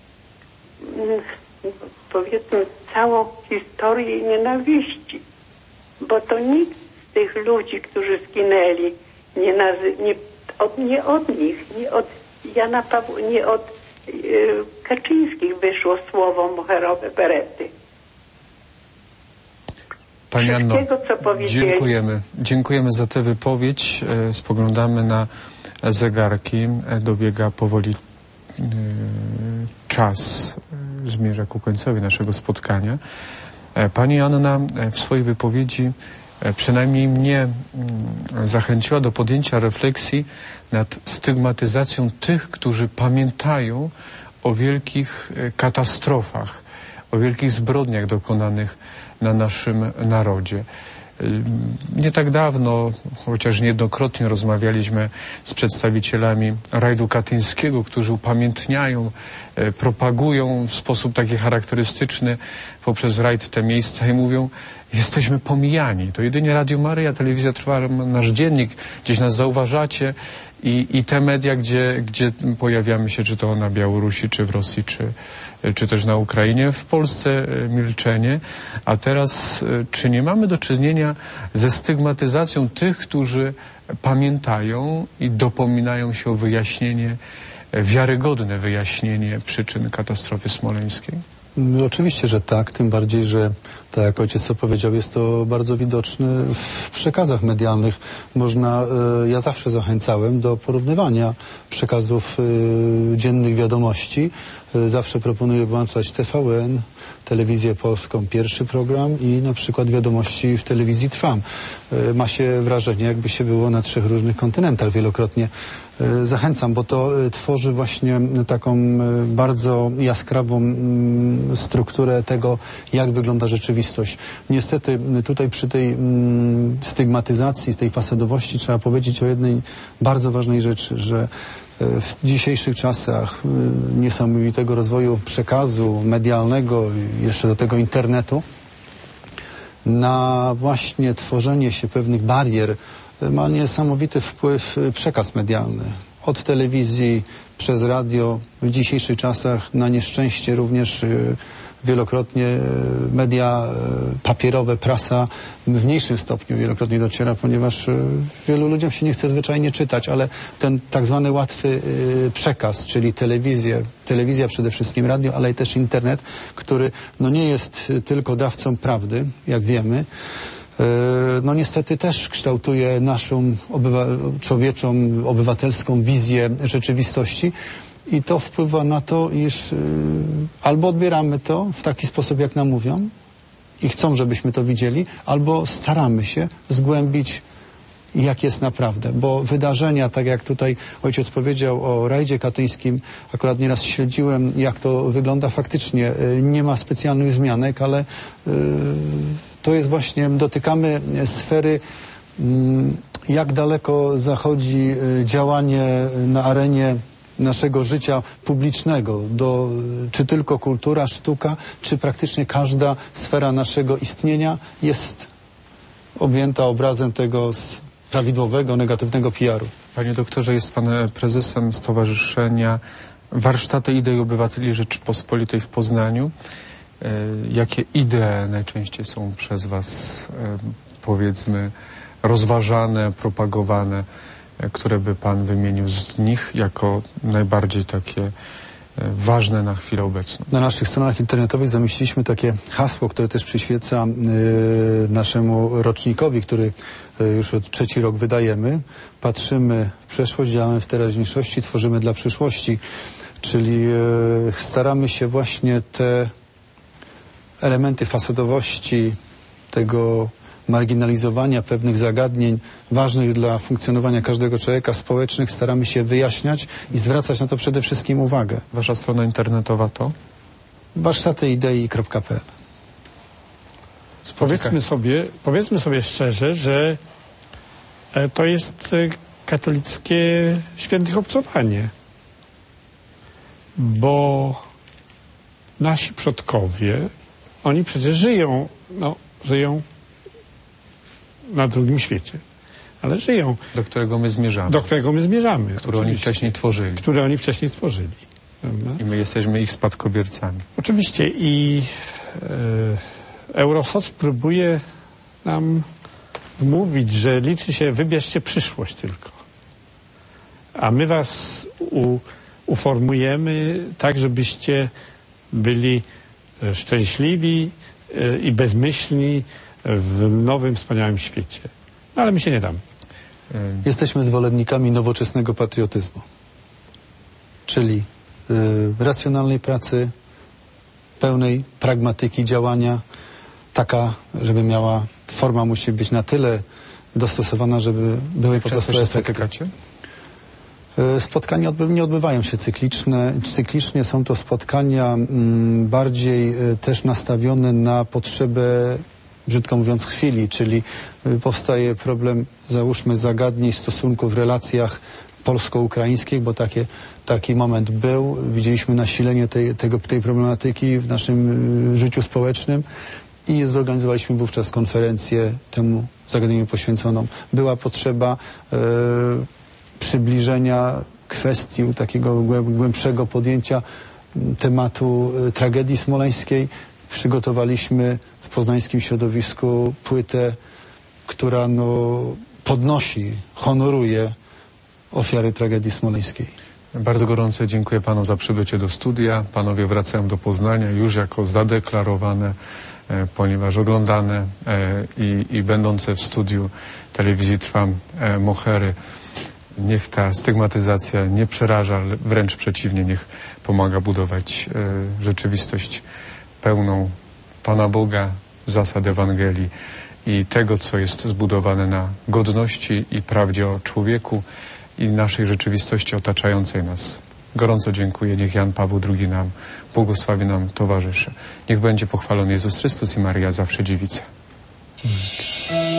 powiedzmy, całą historię nienawiści. Bo to nikt z tych ludzi, którzy zginęli, nie, nazy- nie, od, nie od nich, nie od Jana Pawła, nie od yy, Kaczyńskich wyszło słowo moherowe berety. Pani Anno, co powiedzieli. dziękujemy. Dziękujemy za tę wypowiedź. E, spoglądamy na zegarki. E, dobiega powoli e, czas. E, zmierza ku końcowi naszego spotkania. E, Pani Anna e, w swojej wypowiedzi e, przynajmniej mnie m, zachęciła do podjęcia refleksji nad stygmatyzacją tych, którzy pamiętają o wielkich e, katastrofach, o wielkich zbrodniach dokonanych na naszym narodzie. Nie tak dawno, chociaż niejednokrotnie rozmawialiśmy z przedstawicielami rajdu katyńskiego, którzy upamiętniają, propagują w sposób taki charakterystyczny poprzez rajd te miejsca i mówią: jesteśmy pomijani. To jedynie Radio Maryja, telewizja Trwała, nasz dziennik, gdzieś nas zauważacie i, i te media, gdzie, gdzie pojawiamy się, czy to na Białorusi, czy w Rosji, czy, czy też na Ukrainie. W Polsce milczenie. A teraz, czy nie mamy do czynienia ze stygmatyzacją tych, którzy pamiętają i dopominają się o wyjaśnienie, wiarygodne wyjaśnienie przyczyn katastrofy smoleńskiej? Oczywiście, że tak, tym bardziej, że tak jak ojciec to powiedział, jest to bardzo widoczne w przekazach medialnych. Można, ja zawsze zachęcałem do porównywania przekazów dziennych wiadomości. Zawsze proponuję włączać T V N, Telewizję Polską, pierwszy program i na przykład wiadomości w telewizji Trwam. Ma się wrażenie, jakby się było na trzech różnych kontynentach. Wielokrotnie zachęcam, bo to tworzy właśnie taką bardzo jaskrawą strukturę tego, jak wygląda rzeczywistość. Niestety tutaj przy tej stygmatyzacji, z tej fasadowości trzeba powiedzieć o jednej bardzo ważnej rzeczy, że w dzisiejszych czasach niesamowitego rozwoju przekazu medialnego, jeszcze do tego internetu, na właśnie tworzenie się pewnych barier ma niesamowity wpływ przekaz medialny. Od telewizji, przez radio, w dzisiejszych czasach na nieszczęście również wielokrotnie media papierowe, prasa w mniejszym stopniu wielokrotnie dociera, ponieważ wielu ludziom się nie chce zwyczajnie czytać, ale ten tak zwany łatwy przekaz, czyli telewizję, telewizja przede wszystkim, radio, ale i też internet, który no nie jest tylko dawcą prawdy, jak wiemy, no niestety też kształtuje naszą obywa- człowieczą, obywatelską wizję rzeczywistości. I to wpływa na to, iż y, albo odbieramy to w taki sposób, jak nam mówią i chcą, żebyśmy to widzieli, albo staramy się zgłębić, jak jest naprawdę. Bo wydarzenia, tak jak tutaj ojciec powiedział o rajdzie katyńskim, akurat nieraz śledziłem, jak to wygląda faktycznie. Y, nie ma specjalnych wzmianek, ale y, to jest właśnie, dotykamy sfery, y, jak daleko zachodzi y, działanie na arenie naszego życia publicznego, do, czy tylko kultura, sztuka, czy praktycznie każda sfera naszego istnienia jest objęta obrazem tego prawidłowego, negatywnego P R u. Panie doktorze, jest pan prezesem Stowarzyszenia Warsztaty Idei Obywateli Rzeczypospolitej w Poznaniu. Jakie idee najczęściej są przez was, powiedzmy, rozważane, propagowane, które by pan wymienił z nich jako najbardziej takie ważne na chwilę obecną. Na naszych stronach internetowych zamieściliśmy takie hasło, które też przyświeca y, naszemu rocznikowi, który y, już od trzeci rok wydajemy. Patrzymy w przeszłość, działamy w teraźniejszości, tworzymy dla przyszłości. Czyli y, staramy się właśnie te elementy fasadowości, tego marginalizowania pewnych zagadnień ważnych dla funkcjonowania każdego człowieka, społecznych, staramy się wyjaśniać i zwracać na to przede wszystkim uwagę. Wasza strona internetowa to? warsztaty idei kropka p l. Powiedzmy sobie, powiedzmy sobie szczerze, że e, to jest e, katolickie świętych obcowanie. Bo nasi przodkowie, oni przecież żyją, no, żyją na drugim świecie, ale żyją. Do którego my zmierzamy. Do którego my zmierzamy. Które oni wcześniej tworzyli. Które oni wcześniej tworzyli. Prawda? I my jesteśmy ich spadkobiercami. Oczywiście i e, Eurosoc próbuje nam wmówić, że liczy się, wybierzcie przyszłość tylko. A my was u, uformujemy tak, żebyście byli szczęśliwi e, i bezmyślni w nowym, wspaniałym świecie. No, ale my się nie damy. Jesteśmy zwolennikami nowoczesnego patriotyzmu. Czyli y, racjonalnej pracy, pełnej pragmatyki działania, taka, żeby miała, forma musi być na tyle dostosowana, żeby były po prostu efekty. Spotykacie? Y, Spotkania odby- nie odbywają się cykliczne. Cyklicznie są to spotkania mm, bardziej y, też nastawione na potrzebę, brzydko mówiąc, chwili, czyli y, powstaje problem, załóżmy, zagadnień, stosunków w relacjach polsko-ukraińskich, bo takie, taki moment był. Widzieliśmy nasilenie tej, tego, tej problematyki w naszym y, życiu społecznym i zorganizowaliśmy wówczas konferencję temu zagadnieniu poświęconą. Była potrzeba y, przybliżenia kwestii, takiego głębszego podjęcia tematu y, tragedii smoleńskiej. Przygotowaliśmy w poznańskim środowisku płytę, która no, podnosi, honoruje ofiary tragedii smoleńskiej. Bardzo gorąco dziękuję panu za przybycie do studia. Panowie wracają do Poznania już jako zadeklarowane, e, ponieważ oglądane e, i, i będące w studiu telewizji Trwam e, mohery. Niech ta stygmatyzacja nie przeraża, ale wręcz przeciwnie, niech pomaga budować e, rzeczywistość pełną Pana Boga, zasad Ewangelii i tego, co jest zbudowane na godności i prawdzie o człowieku i naszej rzeczywistości otaczającej nas. Gorąco dziękuję. Niech Jan Paweł drugi nam błogosławi, nam towarzyszy. Niech będzie pochwalony Jezus Chrystus i Maryja zawsze Dziewica.